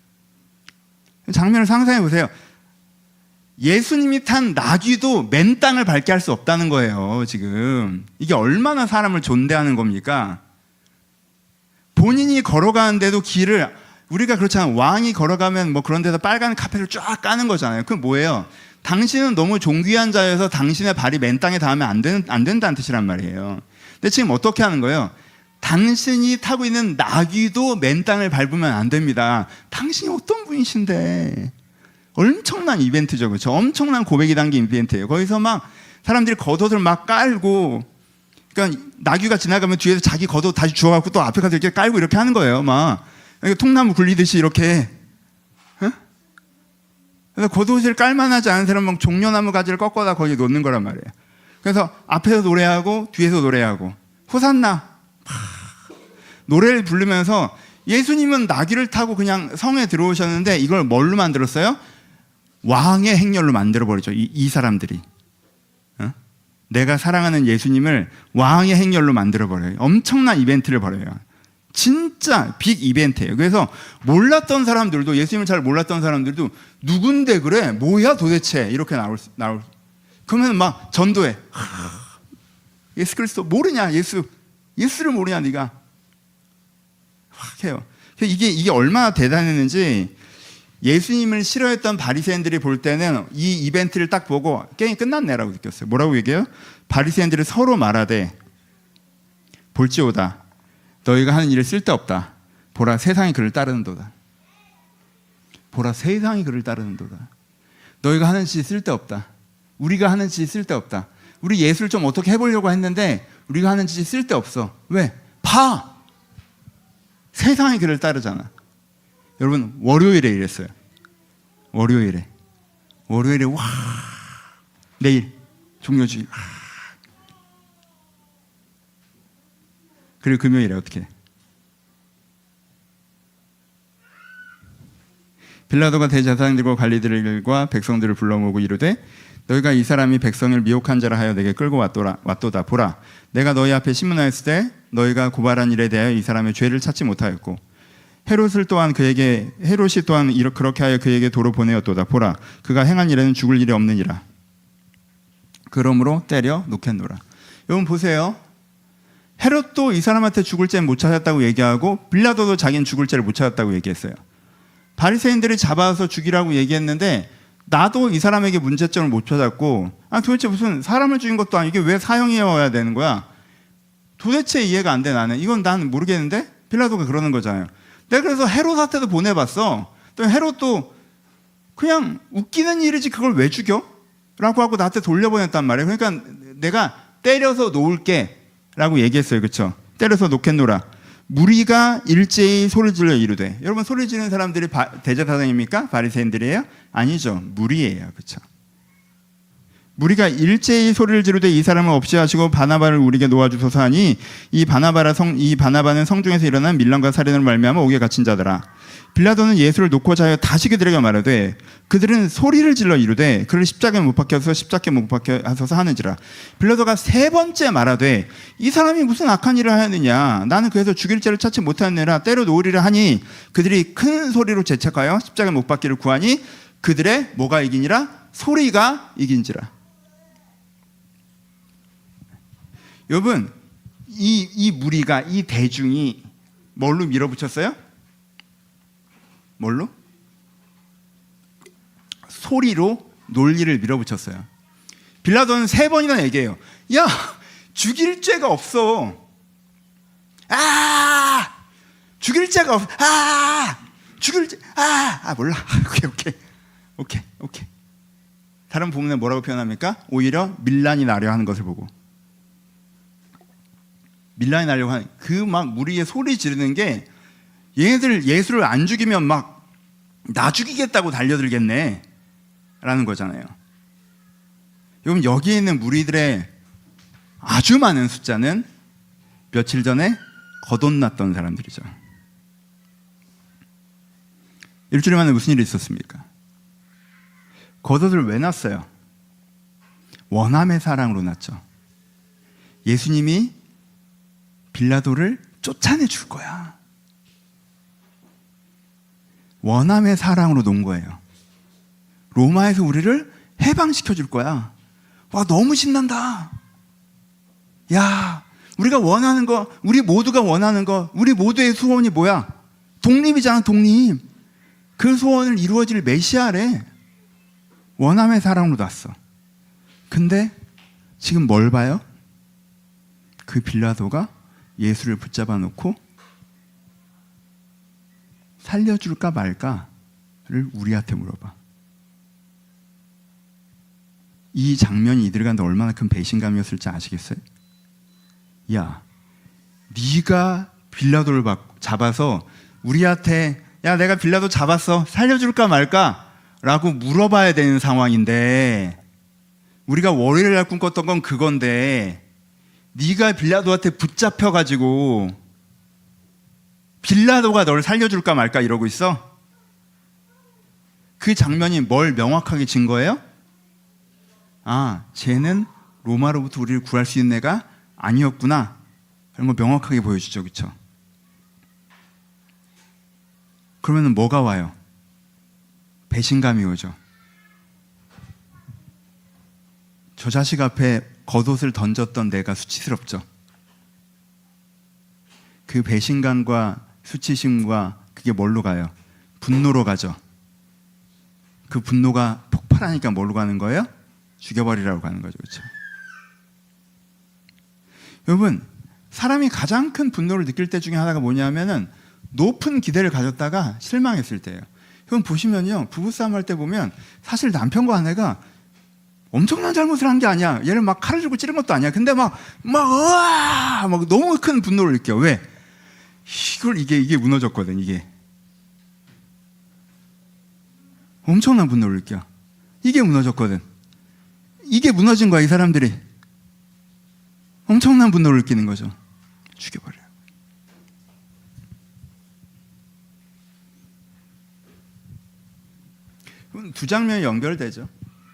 장면을 상상해 보세요. 예수님이 탄 나귀도 맨 땅을 밟게 할 수 없다는 거예요. 지금 이게 얼마나 사람을 존대하는 겁니까? 본인이 걸어가는데도 길을, 우리가 그렇잖아요. 왕이 걸어가면 뭐 그런 데서 빨간 카펫을 쫙 까는 거잖아요. 그건 뭐예요? 당신은 너무 존귀한 자여서 당신의 발이 맨 땅에 닿으면 안, 된, 안 된다는 뜻이란 말이에요. 근데 지금 어떻게 하는 거예요? 당신이 타고 있는 나귀도 맨 땅을 밟으면 안 됩니다. 당신이 어떤 분이신데. 엄청난 이벤트죠. 그렇죠? 엄청난 고백이 담긴 이벤트예요. 거기서 막 사람들이 겉옷을 막 깔고, 그러니까 나귀가 지나가면 뒤에서 자기 겉옷 다시 주워갖고 또 앞에 가서 이렇게 깔고 이렇게 하는 거예요. 막 통나무 굴리듯이 이렇게. 어? 그래서 겉옷을 깔만하지 않은 사람은 종려나무 가지를 꺾어다 거기 놓는 거란 말이에요. 그래서 앞에서 노래하고 뒤에서 노래하고 호산나 노래를 부르면서, 예수님은 나귀를 타고 그냥 성에 들어오셨는데 이걸 뭘로 만들었어요? 왕의 행렬로 만들어버리죠. 이, 이 사람들이. 어? 내가 사랑하는 예수님을 왕의 행렬로 만들어버려요. 엄청난 이벤트를 벌여요. 진짜 빅 이벤트예요. 그래서 몰랐던 사람들도, 예수님을 잘 몰랐던 사람들도 누군데 그래? 뭐야 도대체? 이렇게 나올, 나올. 그러면 막 전도해. 하, 예수 그리스도 모르냐? 예수. 예수를 모르냐 네가? 확 해요. 이게, 이게 얼마나 대단했는지, 예수님을 싫어했던 바리새인들이 볼 때는 이 이벤트를 딱 보고 게임 끝났네라고 느꼈어요. 뭐라고 얘기해요? 바리새인들이 서로 말하되 볼지오다 너희가 하는 일이 쓸데없다. 보라 세상이 그를 따르는도다. 보라 세상이 그를 따르는도다. 너희가 하는 짓이 쓸데없다. 우리가 하는 짓이 쓸데없다. 우리 예수를 좀 어떻게 해보려고 했는데 우리가 하는 짓이 쓸데없어. 왜? 봐! 세상이 그를 따르잖아. 여러분 월요일에 이랬어요. 월요일에 월요일에 와 내일 종료주의. 와. 그리고 금요일에 어떻게 해? 빌라도가 대제사장들과 관리들과 백성들을 불러 모으고 이르되 너희가 이 사람이 백성을 미혹한 자라 하여 내게 끌고 왔도다. 왔도다. 보라 내가 너희 앞에 신문하였을 때 너희가 고발한 일에 대하여 이 사람의 죄를 찾지 못하였고 헤롯을 또한 그에게 헤롯이 또한 이렇게 그렇게 하여 그에게 도로 보내었도다. 보라 그가 행한 일에는 죽을 일이 없느니라. 그러므로 때려 놓겠노라. 여러분 보세요. 헤롯도 이 사람한테 죽을 죄는 못 찾았다고 얘기하고 빌라도도 자기는 죽을 죄를 못 찾았다고 얘기했어요. 바리새인들이 잡아서 죽이라고 얘기했는데 나도 이 사람에게 문제점을 못 찾았고, 아 도대체 무슨 사람을 죽인 것도 아니고 이게 왜 사형이어야 되는 거야? 도대체 이해가 안 돼. 나는 이건 난 모르겠는데 빌라도가 그러는 거잖아요. 내가 그래서 헤롯한테도 보내봤어. 또 헤롯도 그냥 웃기는 일이지 그걸 왜 죽여? 라고 하고 나한테 돌려보냈단 말이에요. 그러니까 내가 때려서 놓을게 라고 얘기했어요. 그렇죠? 때려서 놓겠노라. 무리가 일제히 소리 질러 이르되. 여러분 소리 지르는 사람들이 바, 대제사장입니까? 바리새인들이에요? 아니죠. 무리예요. 그렇죠? 무리가 일제히 소리를 지르되 이 사람을 없이 하시고 바나바를 우리에게 놓아주소서 하니 이 바나바라 성, 이 바나바는 성중에서 일어난 밀란과 살인을 말미암아 옥에 갇힌 자더라. 빌라도는 예수를 놓고자 하여 다시 그들에게 말하되 그들은 소리를 질러 이르되 그를 십자가에 못 박혀서 십자가에 못 박혀 하소서 하는지라. 빌라도가 세 번째 말하되 이 사람이 무슨 악한 일을 하였느냐? 나는 그래서 죽일 죄를 찾지 못하느라 때려 놓으리라 하니 그들이 큰 소리로 재촉하여 십자가에 못 박기를 구하니 그들의 뭐가 이기니라? 소리가 이긴지라. 여러분 이, 이 무리가 이 대중이 뭘로 밀어붙였어요? 뭘로? 소리로 논리를 밀어붙였어요. 빌라도는 세 번이나 얘기해요. 야 죽일 죄가 없어. 아 죽일 죄가 없어. 아 죽일 죄. 아, 아 몰라. 오케이 오케이 오케이 오케이. 다른 본문에 뭐라고 표현합니까? 오히려 밀란이 나려 하는 것을 보고. 밀란이 나려고 하는 그 막 무리의 소리 지르는 게 얘네들 예수를 안 죽이면 막 나 죽이겠다고 달려들겠네 라는 거잖아요. 여러분 여기에 있는 무리들의 아주 많은 숫자는 며칠 전에 겉옷났던 사람들이죠. 일주일 만에 무슨 일이 있었습니까? 겉옷을 왜 났어요? 원함의 사랑으로 났죠. 예수님이 빌라도를 쫓아내 줄 거야. 원함의 사랑으로 놓은 거예요. 로마에서 우리를 해방시켜 줄 거야. 와 너무 신난다. 야 우리가 원하는 거, 우리 모두가 원하는 거, 우리 모두의 소원이 뭐야? 독립이잖아. 독립. 그 소원을 이루어질 메시아래. 원함의 사랑으로 놨어. 근데 지금 뭘 봐요? 그 빌라도가 예수를 붙잡아 놓고 살려줄까 말까를 우리한테 물어봐. 이 장면이 이들한테 얼마나 큰 배신감이었을지 아시겠어요? 야, 네가 빌라도를 잡아서 우리한테 야, 내가 빌라도 잡았어, 살려줄까 말까? 라고 물어봐야 되는 상황인데, 우리가 월요일 날 꿈꿨던 건 그건데, 네가 빌라도한테 붙잡혀가지고 빌라도가 너를 살려줄까 말까 이러고 있어? 그 장면이 뭘 명확하게 진 거예요? 아, 쟤는 로마로부터 우리를 구할 수 있는 애가 아니었구나. 그런 거 명확하게 보여주죠. 그렇죠? 그러면 뭐가 와요? 배신감이 오죠. 저 자식 앞에 겉옷을 던졌던 내가 수치스럽죠. 그 배신감과 수치심과 그게 뭘로 가요? 분노로 가죠. 그 분노가 폭발하니까 뭘로 가는 거예요? 죽여버리라고 가는 거죠. 그렇죠? 여러분, 사람이 가장 큰 분노를 느낄 때 중에 하나가 뭐냐면은 높은 기대를 가졌다가 실망했을 때예요. 여러분 보시면요, 부부싸움 할 때 보면 사실 남편과 아내가 엄청난 잘못을 한 게 아니야. 얘를 막 칼을 들고 찌른 것도 아니야. 근데 막, 막, 으아! 막 너무 큰 분노를 느껴. 왜? 이걸, 이게, 이게 무너졌거든, 이게. 엄청난 분노를 느껴. 이게 무너졌거든. 이게 무너진 거야, 이 사람들이. 엄청난 분노를 느끼는 거죠. 죽여버려요. 두 장면이 연결되죠.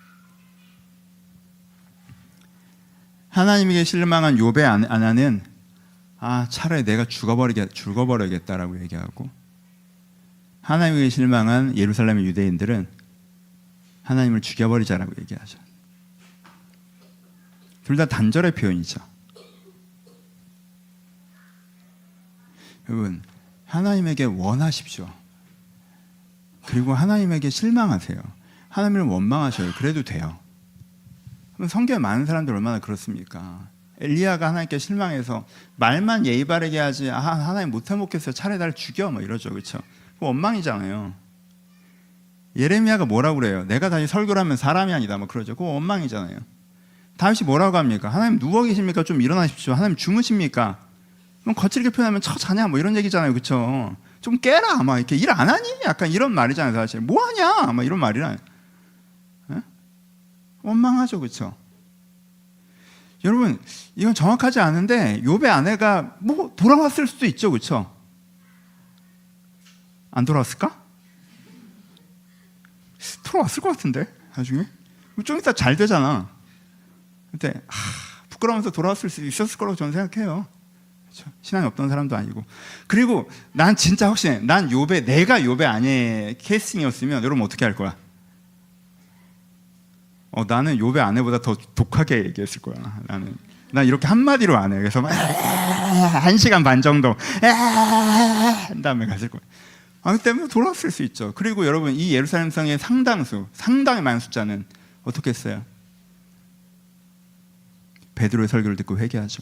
하나님에게 실망한 욥의 아내는 아, 차라리 내가 죽어버리겠, 죽어버려야겠다라고 얘기하고, 하나님에게 실망한 예루살렘의 유대인들은 하나님을 죽여버리자라고 얘기하죠. 둘 다 단절의 표현이죠. 여러분, 하나님에게 원하십시오. 그리고 하나님에게 실망하세요. 하나님을 원망하셔요. 그래도 돼요. 성경에 많은 사람들 얼마나 그렇습니까? 엘리야가 하나님께 실망해서 말만 예의 바르게 하지, 아, 하나님 못 해먹겠어요, 차라리 날 죽여, 뭐 이러죠. 그렇죠? 그거 원망이잖아요. 예레미야가 뭐라고 그래요? 내가 다시 설교를 하면 사람이 아니다, 뭐 그러죠. 그거 원망이잖아요. 다윗이 뭐라고 합니까? 하나님 누워 계십니까? 좀 일어나십시오. 하나님 주무십니까? 그럼 거칠게 표현하면 처자냐, 뭐 이런 얘기잖아요. 그렇죠? 좀 깨라, 막 이렇게 일 안 하니? 약간 이런 말이잖아요. 사실 뭐 하냐, 막 이런 말이라. 에? 원망하죠, 그렇죠? 여러분, 이건 정확하지 않은데 욥의 아내가 뭐 돌아왔을 수도 있죠, 그렇죠? 안 돌아왔을까? 돌아왔을 것 같은데 나중에 좀 이따 잘 되잖아. 근데 하, 부끄러우면서 돌아왔을 수 있었을 거라고 저는 생각해요. 그렇죠? 신앙이 없던 사람도 아니고. 그리고 난 진짜 확신해. 난 욥의 내가 욥의 아내의 캐스팅이었으면 여러분 어떻게 할 거야? 어, 나는 욥의 아내보다 더 독하게 얘기했을 거야. 나는 난 이렇게 한마디로 안 해. 그래서 한 시간 반 정도 한 다음에 갔을 거야. 아, 그 때문에 돌아왔을 수 있죠. 그리고 여러분, 이 예루살렘 성의 상당수, 상당히 많은 숫자는 어떻게 했어요? 베드로의 설교를 듣고 회개하죠.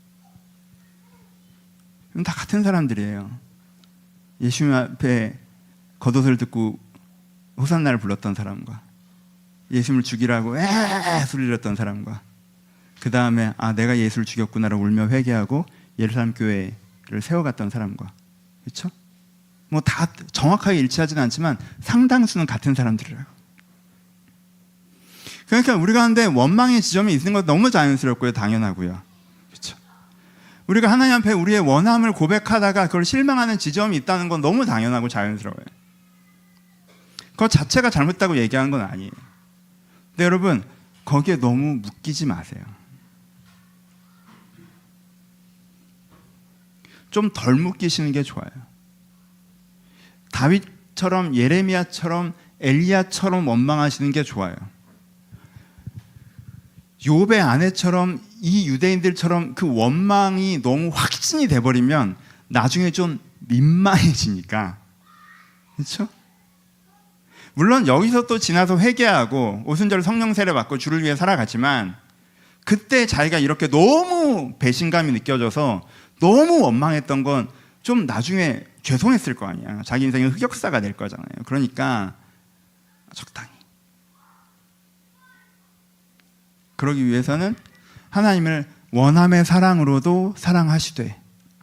이건 다 같은 사람들이에요. 예수님 앞에 겉옷을 듣고 호산나를 불렀던 사람과, 예수님을 죽이라고 에 소리를 냈던 사람과, 그 다음에 아, 내가 예수를 죽였구나라고 울며 회개하고 예루살렘 교회를 세워갔던 사람과, 그렇죠? 뭐 다 정확하게 일치하지는 않지만 상당수는 같은 사람들이라고. 그러니까 우리 가운데 원망의 지점이 있는 건 너무 자연스럽고요, 당연하고요. 그렇죠? 우리가 하나님 앞에 우리의 원함을 고백하다가 그걸 실망하는 지점이 있다는 건 너무 당연하고 자연스러워요. 그것 자체가 잘못됐다고 얘기하는 건 아니에요. 근데 여러분, 거기에 너무 묶이지 마세요. 좀 덜 묶이시는 게 좋아요. 다윗처럼, 예레미야처럼, 엘리야처럼 원망하시는 게 좋아요. 욥의 아내처럼, 이 유대인들처럼 그 원망이 너무 확신이 돼버리면 나중에 좀 민망해지니까, 그렇죠? 물론 여기서 또 지나서 회개하고 오순절 성령 세례 받고 주를 위해 살아갔지만 그때 자기가 이렇게 너무 배신감이 느껴져서 너무 원망했던 건 좀 나중에 죄송했을 거 아니야. 자기 인생의 흑역사가 될 거잖아요. 그러니까 적당히. 그러기 위해서는 하나님을 원함의 사랑으로도 사랑하시되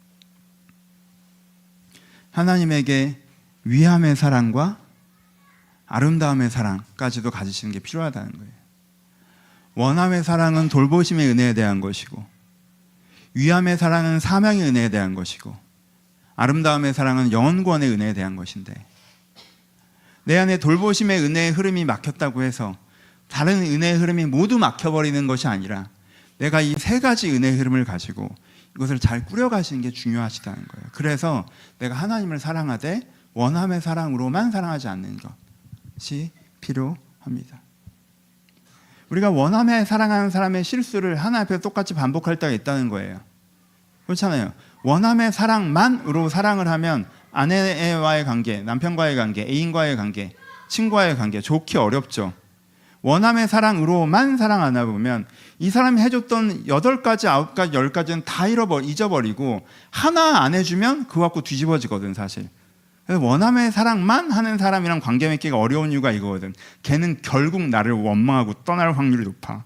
하나님에게 위함의 사랑과 아름다움의 사랑까지도 가지시는 게 필요하다는 거예요. 원함의 사랑은 돌보심의 은혜에 대한 것이고 위함의 사랑은 사명의 은혜에 대한 것이고 아름다움의 사랑은 영원권의 은혜에 대한 것인데 내 안에 돌보심의 은혜의 흐름이 막혔다고 해서 다른 은혜의 흐름이 모두 막혀버리는 것이 아니라 내가 이 세 가지 은혜의 흐름을 가지고 이것을 잘 꾸려가시는 게 중요하시다는 거예요. 그래서 내가 하나님을 사랑하되 원함의 사랑으로만 사랑하지 않는 것이 필요합니다. 우리가 원함에 사랑하는 사람의 실수를 하나 앞에서 똑같이 반복할 때가 있다는 거예요. 그렇잖아요. 원함의 사랑만으로 사랑을 하면 아내와의 관계, 남편과의 관계, 애인과의 관계, 친구와의 관계 좋기 어렵죠. 원함의 사랑으로만 사랑하나 보면 이 사람이 해줬던 여덟 가지, 아홉 가지, 열 가지는 다 잃어버, 잊어버리고 하나 안 해주면 그거 갖고 뒤집어지거든 사실. 그래서 원함의 사랑만 하는 사람이랑 관계 맺기가 어려운 이유가 이거거든. 걔는 결국 나를 원망하고 떠날 확률이 높아.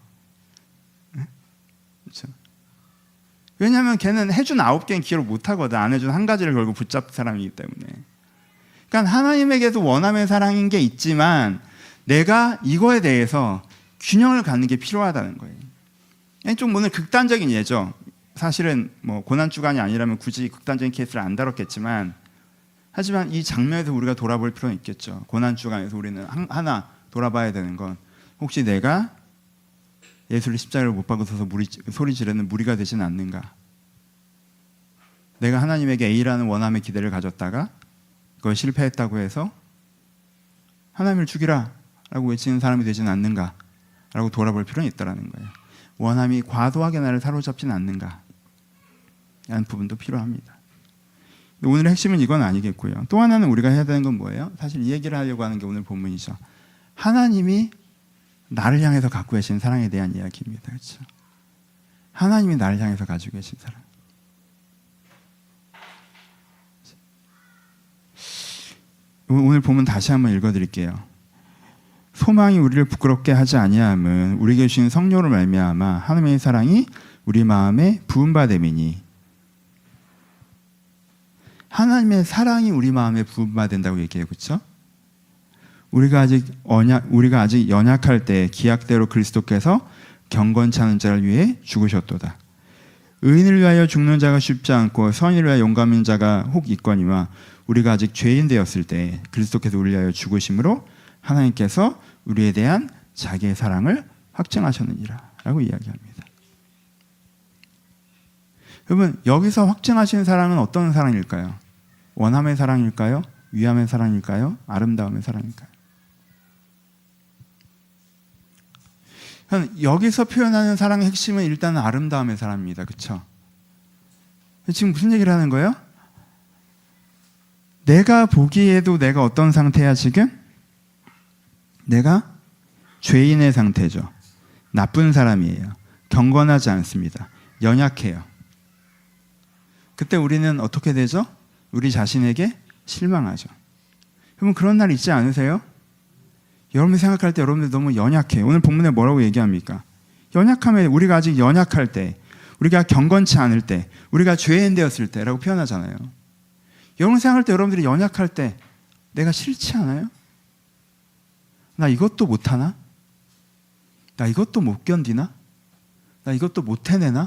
그렇죠? 왜냐하면 걔는 해준 아홉 개는 기억을 못하거든. 안 해준 한 가지를 결국 붙잡은 사람이기 때문에. 그러니까 하나님에게도 원함의 사랑인 게 있지만 내가 이거에 대해서 균형을 갖는 게 필요하다는 거예요. 좀 오늘 극단적인 예죠. 사실은 뭐 고난 주간이 아니라면 굳이 극단적인 케이스를 안 다뤘겠지만 하지만 이 장면에서 우리가 돌아볼 필요는 있겠죠. 고난 주간에서 우리는 하나 돌아봐야 되는 건 혹시 내가 예수를 십자가를 못 박아서서 무리, 소리 지르는 무리가 되지는 않는가? 내가 하나님에게 A라는 원함의 기대를 가졌다가 그걸 실패했다고 해서 하나님을 죽이라 라고 외치는 사람이 되지는 않는가? 라고 돌아볼 필요는 있다는 거예요. 원함이 과도하게 나를 사로잡지는 않는가? 라는 부분도 필요합니다. 오늘의 핵심은 이건 아니겠고요. 또 하나는 우리가 해야 되는 건 뭐예요? 사실 이 얘기를 하려고 하는 게 오늘 본문이죠. 하나님이 나를 향해서 갖고 계신 사랑에 대한 이야기입니다. 그렇죠? 하나님이 나를 향해서 가지고 계신 사랑. 오늘 본문 다시 한번 읽어드릴게요. 소망이 우리를 부끄럽게 하지 아니함은 우리에게 주신 성령으로 말미암아 하나님의 사랑이 우리 마음에 부은 바 됨이니. 하나님의 사랑이 우리 마음에 부은 바 된다고 얘기해요. 그렇죠? 우리가 아직 언약, 우리가 아직 연약할 때 기약대로 그리스도께서 경건치 않은 자를 위해 죽으셨도다. 의인을 위하여 죽는 자가 쉽지 않고 선인을 위하여 용감한 자가 혹 있거니와 우리가 아직 죄인 되었을 때 그리스도께서 우리를 위하여 죽으심으로 하나님께서 우리에 대한 자기의 사랑을 확증하셨느니라 라고 이야기합니다. 여러분, 여기서 확증하신 사랑은 어떤 사랑일까요? 원함의 사랑일까요? 위함의 사랑일까요? 아름다움의 사랑일까요? 여기서 표현하는 사랑의 핵심은 일단은 아름다움의 사랑입니다. 그렇죠? 지금 무슨 얘기를 하는 거예요? 내가 보기에도 내가 어떤 상태야 지금? 내가 죄인의 상태죠. 나쁜 사람이에요. 경건하지 않습니다. 연약해요. 그때 우리는 어떻게 되죠? 우리 자신에게 실망하죠. 여러분 그런 날 있지 않으세요? 여러분이 생각할 때 여러분들 너무 연약해. 오늘 본문에 뭐라고 얘기합니까? 연약하면 우리가 아직 연약할 때, 우리가 경건치 않을 때, 우리가 죄인 되었을 때라고 표현하잖아요. 여러분 생각할 때 여러분들이 연약할 때 내가 싫지 않아요? 나 이것도 못하나? 나 이것도 못 견디나? 나 이것도 못 해내나?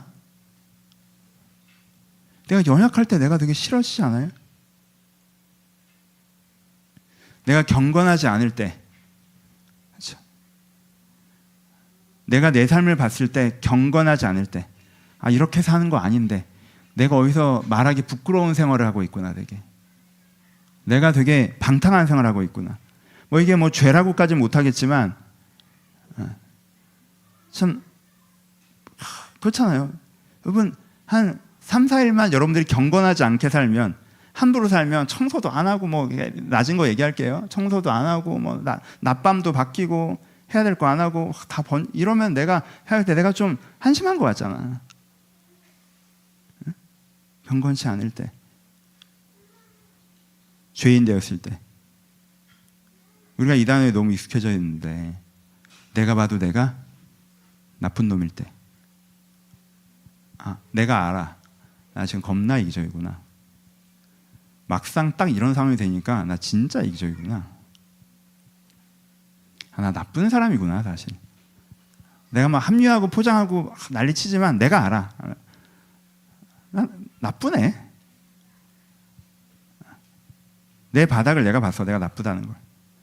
내가 연약할 때 내가 되게 싫어지지 않아요? 내가 경건하지 않을 때, 그렇죠? 내가 내 삶을 봤을 때 경건하지 않을 때, 아 이렇게 사는 거 아닌데 내가 어디서 말하기 부끄러운 생활을 하고 있구나. 되게 내가 되게 방탕한 생활을 하고 있구나. 뭐 이게 뭐 죄라고까지는 못하겠지만 참 그렇잖아요. 여러분 한 삼, 사 일만 여러분들이 경건하지 않게 살면 함부로 살면 청소도 안 하고, 뭐 낮은 거 얘기할게요. 청소도 안 하고 뭐 나, 낮밤도 바뀌고 해야 될 거 안 하고 다 번, 이러면 내가 해야 할 때 내가 좀 한심한 거 같잖아. 응? 경건치 않을 때, 죄인 되었을 때, 우리가 이 단어에 너무 익숙해져 있는데 내가 봐도 내가 나쁜 놈일 때, 아, 내가 알아. 나 지금 겁나 이기적이구나. 막상 딱 이런 상황이 되니까 나 진짜 이기적이구나. 아, 나 나쁜 사람이구나. 사실 내가 막 합리화하고 포장하고 난리치지만 내가 알아. 나 나쁘네. 내 바닥을 내가 봤어. 내가 나쁘다는 걸.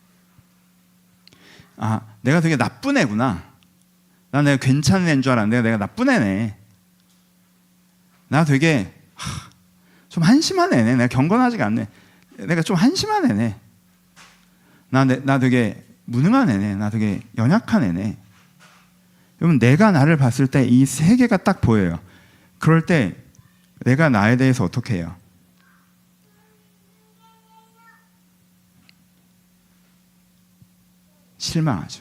아, 내가 되게 나쁜 애구나. 난 내가 괜찮은 애인 줄 알았는데 내가 나쁜 애네. 나 되게 하, 좀 한심한 애네. 내가 경건하지가 않네. 내가 좀 한심한 애네. 나, 내, 나 되게 무능한 애네. 나 되게 연약한 애네. 여러분, 내가 나를 봤을 때 이 세 개가 딱 보여요. 그럴 때 내가 나에 대해서 어떻게 해요? 실망하죠.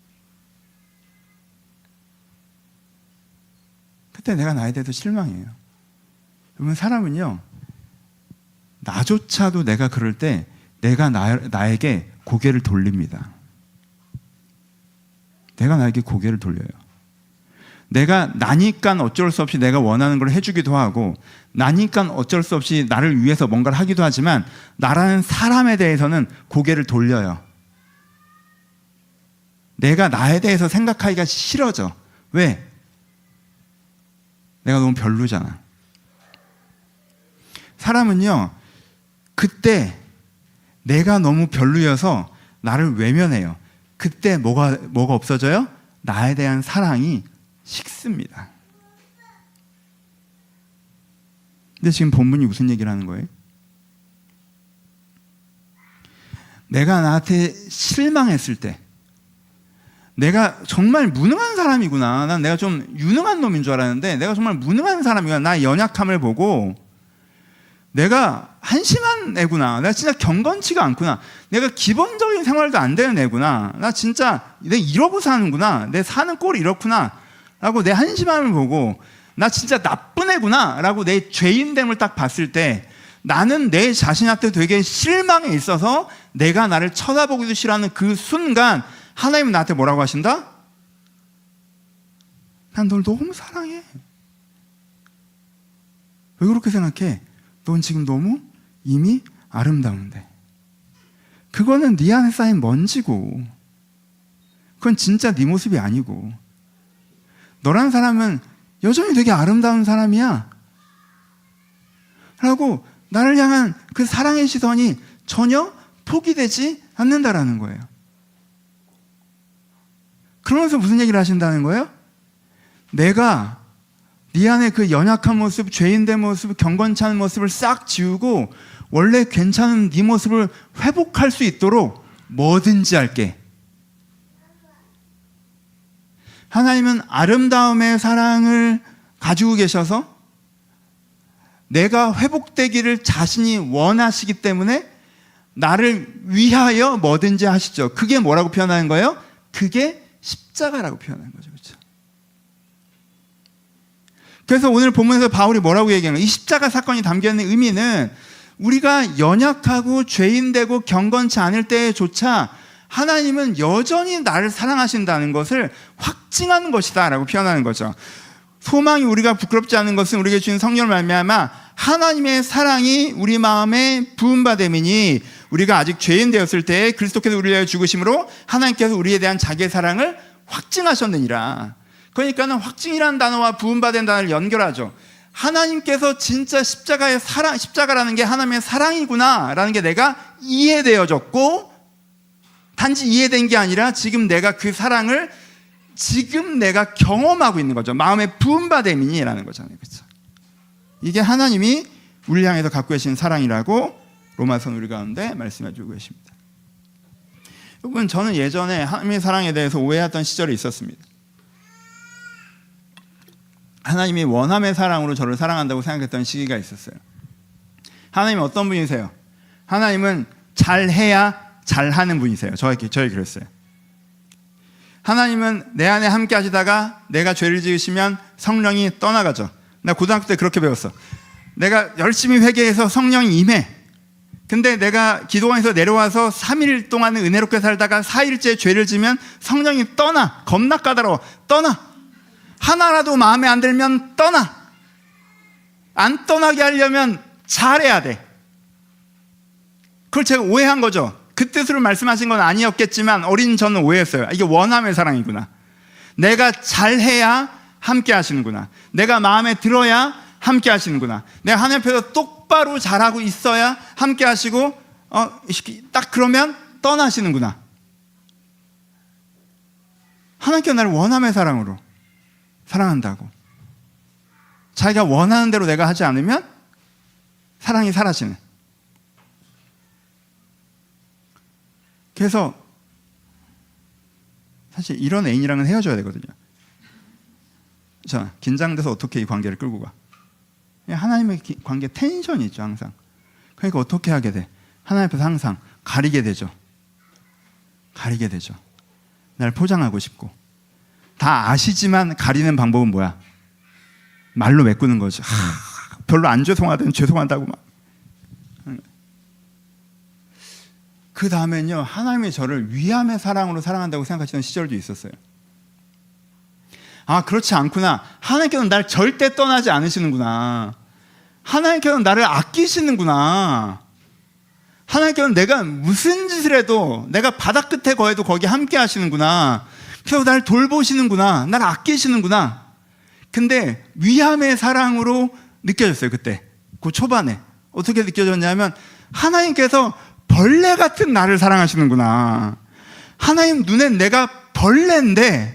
그때 내가 나에 대해서 실망해요. 여러분, 사람은요, 나조차도 내가 그럴 때 내가 나, 나에게 고개를 돌립니다. 내가 나에게 고개를 돌려요. 내가 나니까 어쩔 수 없이 내가 원하는 걸 해주기도 하고, 나니까 어쩔 수 없이 나를 위해서 뭔가를 하기도 하지만, 나라는 사람에 대해서는 고개를 돌려요. 내가 나에 대해서 생각하기가 싫어져. 왜? 내가 너무 별로잖아. 사람은요, 그때 내가 너무 별로여서 나를 외면해요. 그때 뭐가, 뭐가 없어져요? 나에 대한 사랑이 식습니다. 근데 지금 본문이 무슨 얘기를 하는 거예요? 내가 나한테 실망했을 때, 내가 정말 무능한 사람이구나. 난 내가 좀 유능한 놈인 줄 알았는데 내가 정말 무능한 사람이구나. 나의 연약함을 보고 내가 한심한 애구나. 내가 진짜 경건치가 않구나. 내가 기본적인 생활도 안 되는 애구나. 나 진짜 내가 이러고 사는구나. 내 사는 꼴이 이렇구나 라고 내 한심함을 보고, 나 진짜 나쁜 애구나 라고 내 죄인됨을 딱 봤을 때, 나는 내 자신한테 되게 실망에 있어서 내가 나를 쳐다보기도 싫어하는 그 순간, 하나님은 나한테 뭐라고 하신다? 난 널 너무 사랑해. 왜 그렇게 생각해? 넌 지금 너무 이미 아름다운데. 그거는 네 안에 쌓인 먼지고, 그건 진짜 네 모습이 아니고, 너란 사람은 여전히 되게 아름다운 사람이야 라고 나를 향한 그 사랑의 시선이 전혀 포기되지 않는다라는 거예요. 그러면서 무슨 얘기를 하신다는 거예요? 내가 네 안에 그 연약한 모습, 죄인된 모습, 경건치 않은 모습을 싹 지우고 원래 괜찮은 네 모습을 회복할 수 있도록 뭐든지 할게. 하나님은 아름다움의 사랑을 가지고 계셔서 내가 회복되기를 자신이 원하시기 때문에 나를 위하여 뭐든지 하시죠. 그게 뭐라고 표현하는 거예요? 그게 십자가라고 표현하는 거죠. 그렇죠? 그래서 오늘 본문에서 바울이 뭐라고 얘기하는 거예요? 이 십자가 사건이 담겨있는 의미는 우리가 연약하고 죄인되고 경건치 않을 때조차 하나님은 여전히 나를 사랑하신다는 것을 확증하는 것이다 라고 표현하는 거죠. 소망이 우리가 부끄럽지 않은 것은 우리에게 주신 성령을 말미암아 하나님의 사랑이 우리 마음에 부음받음이니, 우리가 아직 죄인 되었을 때 그리스도께서 우리를 위하여 죽으심으로 하나님께서 우리에 대한 자기의 사랑을 확증하셨느니라. 그러니까는 확증이라는 단어와 부음받은 단어를 연결하죠. 하나님께서 진짜 십자가의 사랑, 십자가라는 게 하나님의 사랑이구나 라는 게 내가 이해되어졌고, 단지 이해된 게 아니라 지금 내가 그 사랑을 지금 내가 경험하고 있는 거죠. 마음의 부음받음이라는 거잖아요. 그렇죠? 이게 하나님이 우리 향해서 갖고 계신 사랑이라고 로마서는 우리 가운데 말씀해 주고 계십니다. 여러분, 저는 예전에 하나님의 사랑에 대해서 오해했던 시절이 있었습니다. 하나님이 원함의 사랑으로 저를 사랑한다고 생각했던 시기가 있었어요. 하나님은 어떤 분이세요? 하나님은 잘해야 잘하는 분이세요. 저에게, 저에게 그랬어요. 하나님은 내 안에 함께 하시다가 내가 죄를 지으시면 성령이 떠나가죠. 나 고등학교 때 그렇게 배웠어. 내가 열심히 회개해서 성령이 임해. 근데 내가 기도원에서 내려와서 삼 일 동안은 은혜롭게 살다가 사 일째 죄를 지면 성령이 떠나. 겁나 까다로워. 떠나. 하나라도 마음에 안 들면 떠나. 안 떠나게 하려면 잘해야 돼. 그걸 제가 오해한 거죠. 그 뜻으로 말씀하신 건 아니었겠지만 어린 저는 오해했어요. 이게 원함의 사랑이구나. 내가 잘해야 함께 하시는구나. 내가 마음에 들어야 함께 하시는구나. 내가 하나님 앞에서 똑바로 잘하고 있어야 함께 하시고 어, 딱 그러면 떠나시는구나. 하나님께서 나를 원함의 사랑으로 사랑한다고. 자기가 원하는 대로 내가 하지 않으면 사랑이 사라지는. 그래서 사실 이런 애인이랑은 헤어져야 되거든요. 자, 긴장돼서 어떻게 이 관계를 끌고 가? 하나님의 기, 관계 텐션이 있죠, 항상. 그러니까 어떻게 하게 돼? 하나님 앞에서 항상 가리게 되죠. 가리게 되죠. 날 포장하고 싶고. 다 아시지만 가리는 방법은 뭐야? 말로 메꾸는 거죠. 하, 별로 안 죄송하든 죄송하다고 막. 그 다음엔요, 하나님이 저를 위함의 사랑으로 사랑한다고 생각하시던 시절도 있었어요. 아, 그렇지 않구나. 하나님께서는 나를 절대 떠나지 않으시는구나. 하나님께서는 나를 아끼시는구나. 하나님께서는 내가 무슨 짓을 해도, 내가 바다 끝에 거해도 거기 함께 하시는구나. 그래서 나를 돌보시는구나. 나를 아끼시는구나. 근데 위함의 사랑으로 느껴졌어요, 그때. 그 초반에. 어떻게 느껴졌냐면 하나님께서 벌레 같은 나를 사랑하시는구나. 하나님 눈엔 내가 벌레인데,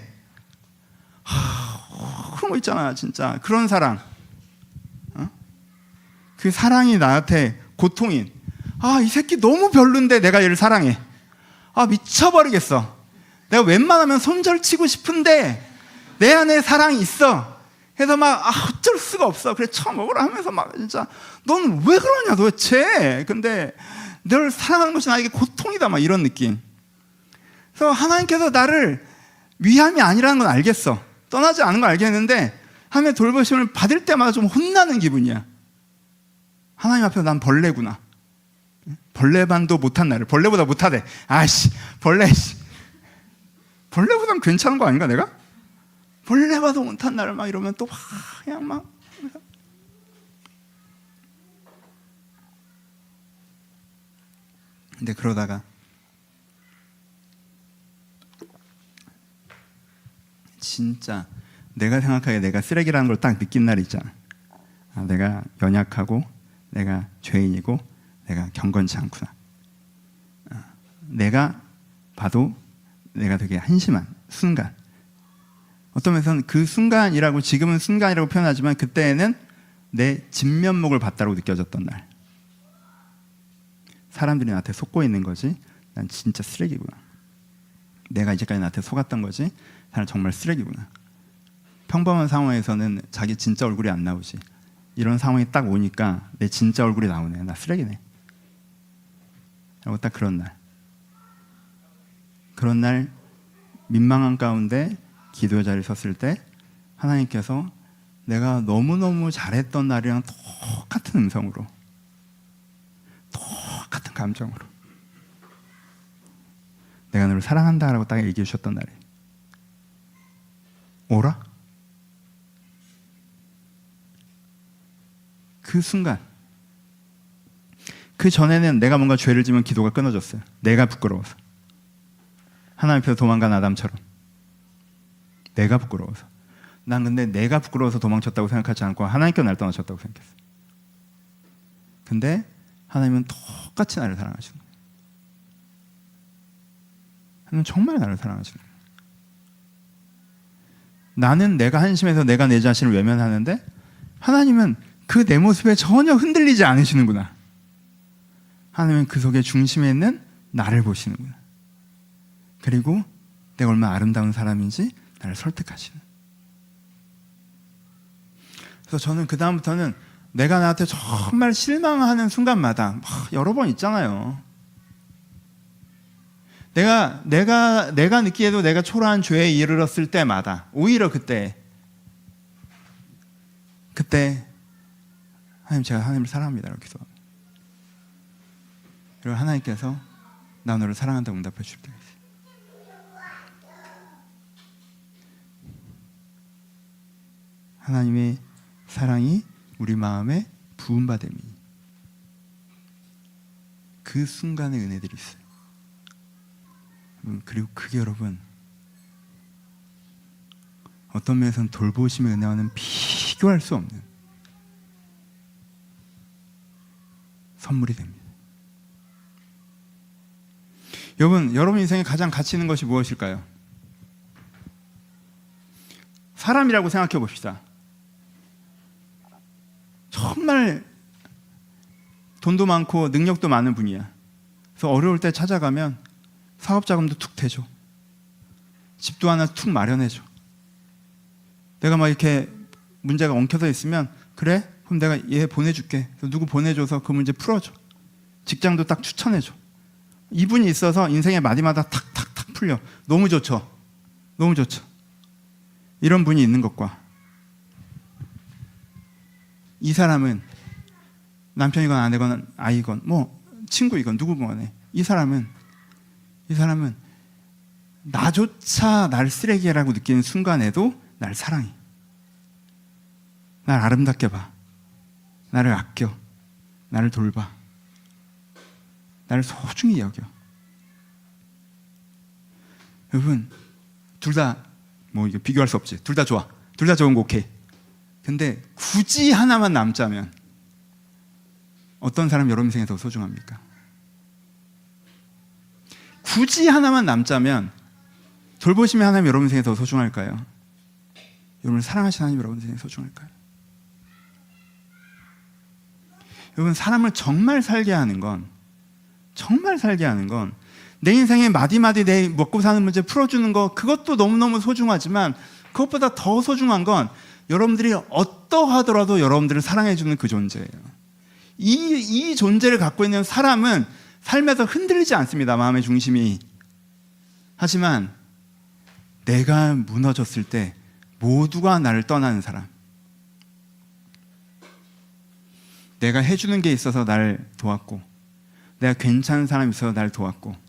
하, 그런 거 있잖아, 진짜. 그런 사랑. 어? 그 사랑이 나한테 고통인. 아, 이 새끼 너무 별론데 내가 얘를 사랑해. 아, 미쳐버리겠어. 내가 웬만하면 손절치고 싶은데 내 안에 사랑이 있어. 그래서 막, 아, 어쩔 수가 없어. 그래, 처먹으라 하면서 막, 진짜, 넌 왜 그러냐, 도대체. 근데, 널 사랑하는 것이 나에게 고통이다, 막 이런 느낌. 그래서 하나님께서 나를 위함이 아니라는 건 알겠어. 떠나지 않은 걸 알겠는데, 하나님의 돌보심을 받을 때마다 좀 혼나는 기분이야. 하나님 앞에서 난 벌레구나. 벌레반도 못한 나를, 벌레보다 못하대. 아씨, 벌레, 씨. 벌레보단 괜찮은 거 아닌가, 내가? 벌레봐도 못한 나를 막 이러면 또 막, 그냥 막. 근데 그러다가 진짜 내가 생각하기에 내가 쓰레기라는 걸 딱 느낀 날이 있잖아. 아, 내가 연약하고 내가 죄인이고 내가 경건치 않구나. 아, 내가 봐도 내가 되게 한심한 순간. 어떤 면에서는 그 순간이라고, 지금은 순간이라고 표현하지만 그때는 내 진면목을 봤다고 느껴졌던 날. 사람들이 나한테 속고 있는 거지, 난 진짜 쓰레기구나. 내가 이제까지 나한테 속았던 거지, 나는 정말 쓰레기구나. 평범한 상황에서는 자기 진짜 얼굴이 안 나오지. 이런 상황이 딱 오니까 내 진짜 얼굴이 나오네. 나 쓰레기네. 라고 딱 그런 날. 그런 날 민망한 가운데 기도의 자리에 섰을 때 하나님께서 내가 너무너무 잘했던 날이랑 똑같은 음성으로, 똑같은 감정으로 내가 너를 사랑한다라고 딱 얘기해 주셨던 날이 오라? 그 순간, 그 전에는 내가 뭔가 죄를 지면 기도가 끊어졌어요. 내가 부끄러워서. 하나님 앞에서 도망간 아담처럼. 내가 부끄러워서. 난 근데 내가 부끄러워서 도망쳤다고 생각하지 않고 하나님께서 날 떠나셨다고 생각했어. 근데 하나님은 똑같이 나를 사랑하시는 거예요. 하나님은 정말 나를 사랑하시는 거예요. 나는 내가 한심해서 내가 내 자신을 외면하는데 하나님은 그 내 모습에 전혀 흔들리지 않으시는구나. 하나님은 그 속에 중심에 있는 나를 보시는구나. 그리고 내가 얼마나 아름다운 사람인지 나를 설득하시는. 그래서 저는 그 다음부터는 내가 나한테 정말 실망하는 순간마다 여러 번 있잖아요. 내가 내가 내가 느끼에도 내가 초라한 죄에 이르렀을 때마다 오히려 그때 그때 하나님, 제가 하나님을 사랑합니다 이렇게 기도합니다. 그리고 하나님께서 나 너를 사랑한다고 응답해 줄 때가 있어요. 하나님의 사랑이 우리 마음에 부음받음이, 그 순간의 은혜들이 있어요. 그리고 그게 여러분 어떤 면에서는 돌보심의 은혜와는 비교할 수 없는 선물이 됩니다. 여러분, 여러분 인생에 가장 가치 있는 것이 무엇일까요? 사람이라고 생각해 봅시다. 정말 돈도 많고 능력도 많은 분이야. 그래서 어려울 때 찾아가면 사업자금도 툭 대줘. 집도 하나 툭 마련해줘. 내가 막 이렇게 문제가 엉켜서 있으면, 그래? 그럼 내가 얘 보내줄게. 누구 보내줘서 그 문제 풀어줘. 직장도 딱 추천해줘. 이분이 있어서 인생의 마디마다 탁탁탁 풀려. 너무 좋죠? 너무 좋죠? 이런 분이 있는 것과, 이 사람은 남편이건 아내건 아이건 뭐 친구이건 누구건 간에 이 사람은 이 사람은 나조차 날 쓰레기라고 느끼는 순간에도 날 사랑해. 날 아름답게 봐. 나를 아껴. 나를 돌봐. 나를 소중히 여겨. 여러분, 둘 다 뭐 이거 비교할 수 없지. 둘 다 좋아. 둘 다 좋은 거 오케이. 근데 굳이 하나만 남자면 어떤 사람 여러분 인생에 더 소중합니까? 굳이 하나만 남자면 돌보심의 하나님 여러분 인생에 더 소중할까요? 여러분을 사랑하시는 하나님 여러분 인생에 소중할까요? 여러분, 사람을 정말 살게 하는 건, 정말 살게 하는 건 내 인생에 마디마디 내 먹고 사는 문제 풀어주는 거, 그것도 너무너무 소중하지만 그것보다 더 소중한 건 여러분들이 어떠하더라도 여러분들을 사랑해주는 그 존재예요. 이, 이 존재를 갖고 있는 사람은 삶에서 흔들리지 않습니다. 마음의 중심이. 하지만 내가 무너졌을 때 모두가 나를 떠나는 사람, 내가 해주는 게 있어서 날 도왔고, 내가 괜찮은 사람이 있어서 날 도왔고,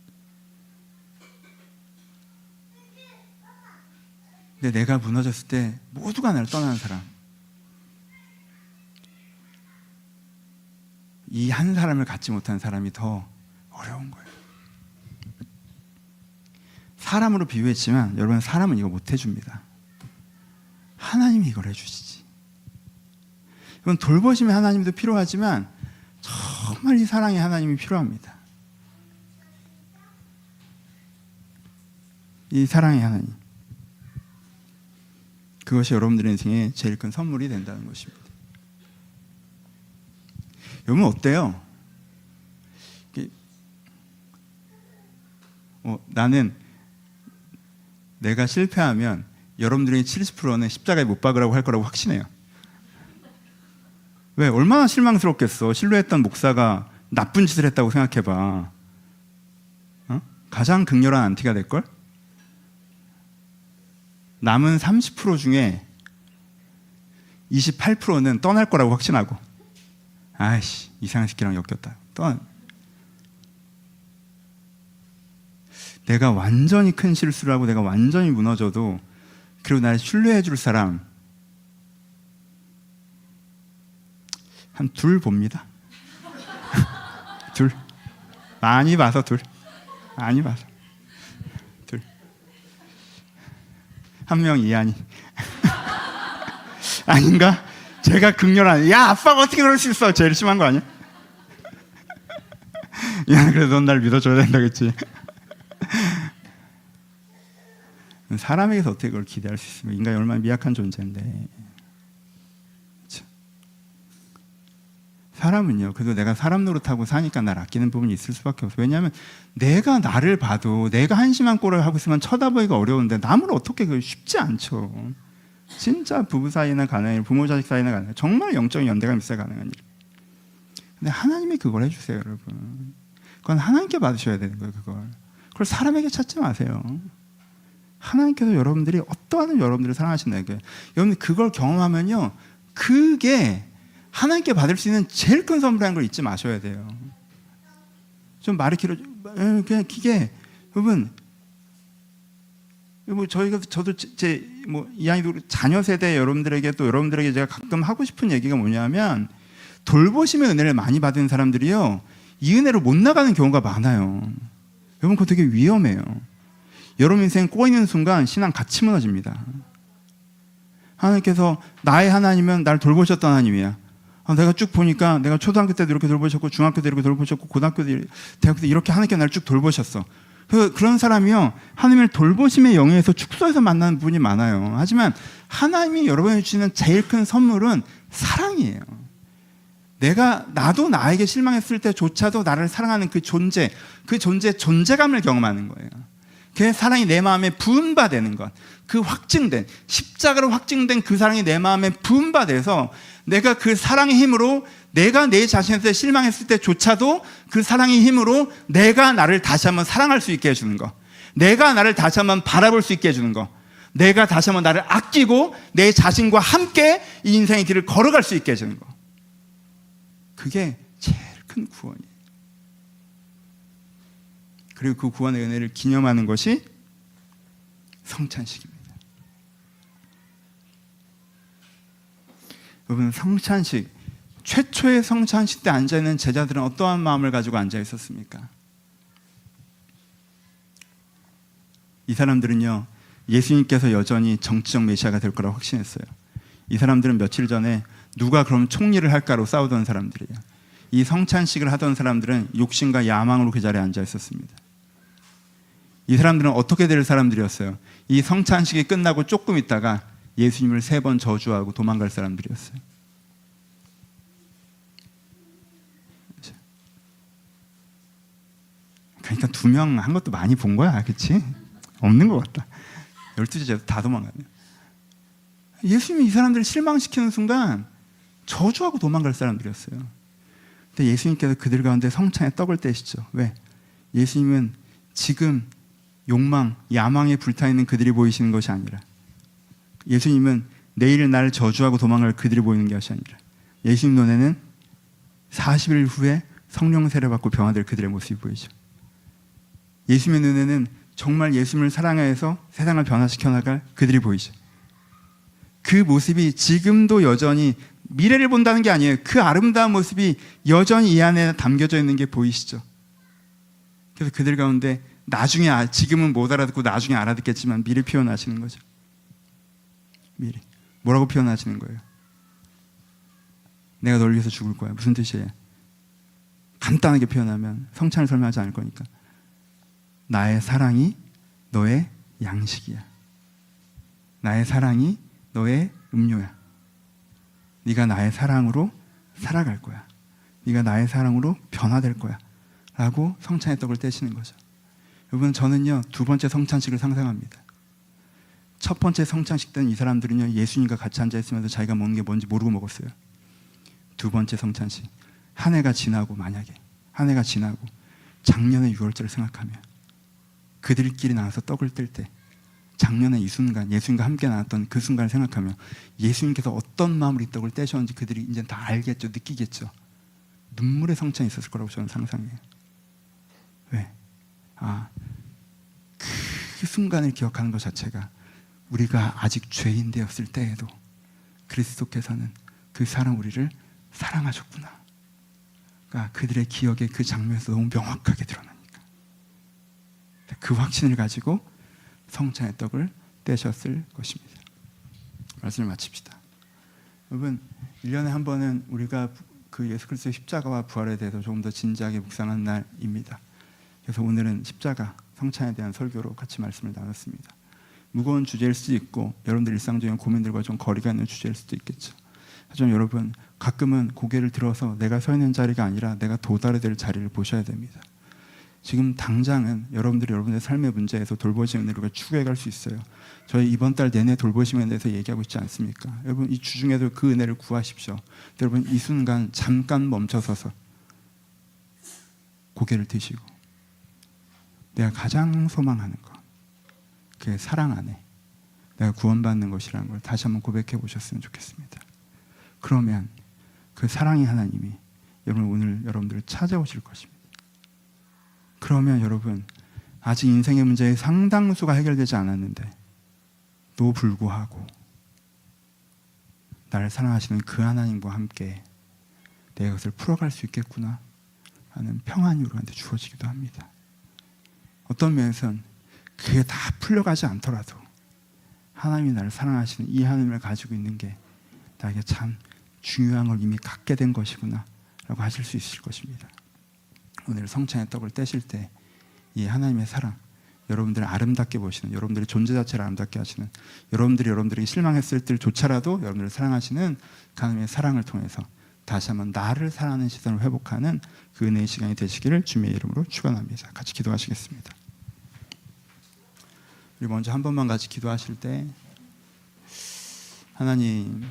근데 내가 무너졌을 때 모두가 나를 떠나는 사람, 이 한 사람을 갖지 못한 사람이 더 어려운 거예요. 사람으로 비유했지만 여러분, 사람은 이거 못 해줍니다. 하나님이 이걸 해주시지. 이건 돌보심의 하나님도 필요하지만 정말 이 사랑의 하나님이 필요합니다. 이 사랑의 하나님, 그것이 여러분들의 인생에 제일 큰 선물이 된다는 것입니다. 여러분 어때요? 어, 나는 내가 실패하면 여러분들의 칠십 퍼센트는 십자가에 못 박으라고 할 거라고 확신해요. 왜? 얼마나 실망스럽겠어. 신뢰했던 목사가 나쁜 짓을 했다고 생각해봐. 어? 가장 극렬한 안티가 될걸? 남은 삼십 퍼센트 중에 이십팔 퍼센트는 떠날 거라고 확신하고, 아이씨, 이상한 새끼랑 엮였다. 떠. 내가 완전히 큰 실수를 하고 내가 완전히 무너져도, 그리고 나를 신뢰해 줄 사람 한 둘 봅니다. 둘. 많이 봐서 둘. 많이 봐서 둘. 한 명 이한이. 아닌가? 제가 극렬한, 야, 아빠가 어떻게 그럴 수 있어? 제일 심한 거 아니야? 야, 그래도 넌 날 믿어줘야 된다겠지. 사람에게서 어떻게 그걸 기대할 수 있습니까? 인간이 얼마나 미약한 존재인데. 그렇죠? 사람은요, 그래도 내가 사람 노릇하고 사니까 날 아끼는 부분이 있을 수밖에 없어요. 왜냐하면 내가 나를 봐도 내가 한심한 꼴을 하고 있으면 쳐다보기가 어려운데 남을 어떻게, 그게 쉽지 않죠. 진짜 부부 사이나 가능한 일, 부모 자식 사이나 가능한 일, 정말 영적인 연대감 있어야 가능한 일. 근데 하나님이 그걸 해주세요, 여러분. 그건 하나님께 받으셔야 되는 거예요, 그걸. 그걸 사람에게 찾지 마세요. 하나님께서 여러분들이 어떠한 여러분들을 사랑하신다는 거예요. 여러분 그걸 경험하면요, 그게 하나님께 받을 수 있는 제일 큰 선물이라는 걸 잊지 마셔야 돼요. 좀 말이 길어, 그냥 기게 여러분, 뭐 저희가 저도 제 뭐 이야기도 자녀 세대 여러분들에게 또 여러분들에게 제가 가끔 하고 싶은 얘기가 뭐냐면, 돌보심의 은혜를 많이 받은 사람들이요, 이 은혜로 못 나가는 경우가 많아요. 여러분 그거 되게 위험해요. 여러분 인생 꼬이는 순간 신앙 같이 무너집니다. 하나님께서 나의 하나님은 나를 돌보셨던 하나님이야. 아, 내가 쭉 보니까 내가 초등학교 때도 이렇게 돌보셨고, 중학교 때 이렇게 돌보셨고, 고등학교 때, 대학교 때 이렇게 하나님께서 나를 쭉 돌보셨어. 그, 그런 사람이요, 하나님을 돌보심의 영역에서 축소해서 만나는 분이 많아요. 하지만 하나님이 여러분에게 주시는 제일 큰 선물은 사랑이에요. 내가, 나도 나에게 실망했을 때조차도 나를 사랑하는 그 존재, 그 존재, 존재감을 경험하는 거예요. 그 사랑이 내 마음에 부은 바 되는 것, 그 확증된, 십자가로 확증된 그 사랑이 내 마음에 부은 바 돼서 내가 그 사랑의 힘으로, 내가 내 자신한테 실망했을 때조차도 그 사랑의 힘으로 내가 나를 다시 한번 사랑할 수 있게 해주는 것, 내가 나를 다시 한번 바라볼 수 있게 해주는 것, 내가 다시 한번 나를 아끼고 내 자신과 함께 이 인생의 길을 걸어갈 수 있게 해주는 것, 그게 제일 큰 구원이에요. 그리고 그 구원의 은혜를 기념하는 것이 성찬식입니다. 여러분, 성찬식, 최초의 성찬식 때 앉아있는 제자들은 어떠한 마음을 가지고 앉아있었습니까? 이 사람들은요, 예수님께서 여전히 정치적 메시아가 될 거라고 확신했어요. 이 사람들은 며칠 전에 누가 그럼 총리를 할까로 싸우던 사람들이에요. 이 성찬식을 하던 사람들은 욕심과 야망으로 그 자리에 앉아 있었습니다. 이 사람들은 어떻게 될 사람들이었어요? 이 성찬식이 끝나고 조금 있다가 예수님을 세 번 저주하고 도망갈 사람들이었어요. 그러니까 두 명 한 것도 많이 본 거야, 그치? 없는 것 같다. 열두 제자도 다 도망가네. 예수님이 이 사람들을 실망시키는 순간 저주하고 도망갈 사람들이었어요. 근데 예수님께서 그들 가운데 성찬에 떡을 떼시죠. 왜? 예수님은 지금 욕망, 야망에 불타있는 그들이 보이시는 것이 아니라, 예수님은 내일 나를 저주하고 도망갈 그들이 보이는 것이 아니라, 예수님 눈에는 사십 일 후에 성령 세례받고 변화될 그들의 모습이 보이죠. 예수님의 눈에는 정말 예수님을 사랑해서 세상을 변화시켜 나갈 그들이 보이죠. 그 모습이 지금도 여전히, 미래를 본다는 게 아니에요. 그 아름다운 모습이 여전히 이 안에 담겨져 있는 게 보이시죠. 그래서 그들 가운데 나중에, 지금은 못 알아듣고 나중에 알아듣겠지만 미리 표현하시는 거죠. 미리. 뭐라고 표현하시는 거예요? 내가 널 위해서 죽을 거야. 무슨 뜻이에요? 간단하게 표현하면, 성찬을 설명하지 않을 거니까, 나의 사랑이 너의 양식이야. 나의 사랑이 너의 음료야. 네가 나의 사랑으로 살아갈 거야. 네가 나의 사랑으로 변화될 거야. 라고 성찬의 떡을 떼시는 거죠. 여러분, 저는요, 두 번째 성찬식을 상상합니다. 첫 번째 성찬식 때는 이 사람들은요, 예수님과 같이 앉아있으면서 자기가 먹는 게 뭔지 모르고 먹었어요. 두 번째 성찬식, 한 해가 지나고, 만약에 한 해가 지나고 작년의 유월절을 생각하면, 그들끼리 나와서 떡을 뗄 때 작년의 이 순간, 예수님과 함께 나왔던 그 순간을 생각하면 예수님께서 어떤 마음으로 이 떡을 떼셨는지 그들이 이제 다 알겠죠, 느끼겠죠. 눈물의 성찬이 있었을 거라고 저는 상상해요. 왜? 아, 그 순간을 기억하는 것 자체가, 우리가 아직 죄인 되었을 때에도 그리스도께서는 그 사람 우리를 사랑하셨구나. 그러니까 그들의 기억에 그 장면에서 너무 명확하게 드러나니까 그 확신을 가지고 성찬의 떡을 떼셨을 것입니다. 말씀을 마칩시다. 여러분, 일 년에 한 번은 우리가 그 예수 그리스도의 십자가와 부활에 대해서 조금 더 진지하게 묵상하는 날입니다. 그래서 오늘은 십자가, 성찬에 대한 설교로 같이 말씀을 나눴습니다. 무거운 주제일 수도 있고 여러분들 일상적인 고민들과 좀 거리가 있는 주제일 수도 있겠죠. 하지만 여러분, 가끔은 고개를 들어서 내가 서 있는 자리가 아니라 내가 도달해야 될 자리를 보셔야 됩니다. 지금 당장은 여러분들이 여러분의 삶의 문제에서 돌보심의 은혜를 추구해 갈 수 있어요. 저희 이번 달 내내 돌보심에 대해서 얘기하고 있지 않습니까? 여러분 이 주중에도 그 은혜를 구하십시오. 여러분 이 순간 잠깐 멈춰서서 고개를 드시고 내가 가장 소망하는 것, 그의 사랑 안에 내가 구원받는 것이라는 걸 다시 한번 고백해 보셨으면 좋겠습니다. 그러면 그 사랑의 하나님이 여러분 오늘 여러분들을 찾아오실 것입니다. 그러면 여러분 아직 인생의 문제의 상당수가 해결되지 않았는데 또 불구하고 나를 사랑하시는 그 하나님과 함께 내가 이것을 풀어갈 수 있겠구나 하는 평안이 우리한테 주어지기도 합니다. 어떤 면에서는 그게 다 풀려가지 않더라도 하나님이 나를 사랑하시는 이 하나님을 가지고 있는 게 나에게 참 중요한 걸 이미 갖게 된 것이구나 라고 하실 수 있을 것입니다. 오늘 성찬의 떡을 떼실 때 이 하나님의 사랑, 여러분들을 아름답게 보시는, 여러분들의 존재 자체를 아름답게 하시는, 여러분들이 여러분들에게 실망했을 때조차라도 여러분들을 사랑하시는 그 하나님의 사랑을 통해서 다시 한번 나를 사랑하는 시선을 회복하는 그 은혜의 시간이 되시기를 주님의 이름으로 축원합니다. 같이 기도하시겠습니다. 우리 먼저 한 번만 같이 기도하실 때 하나님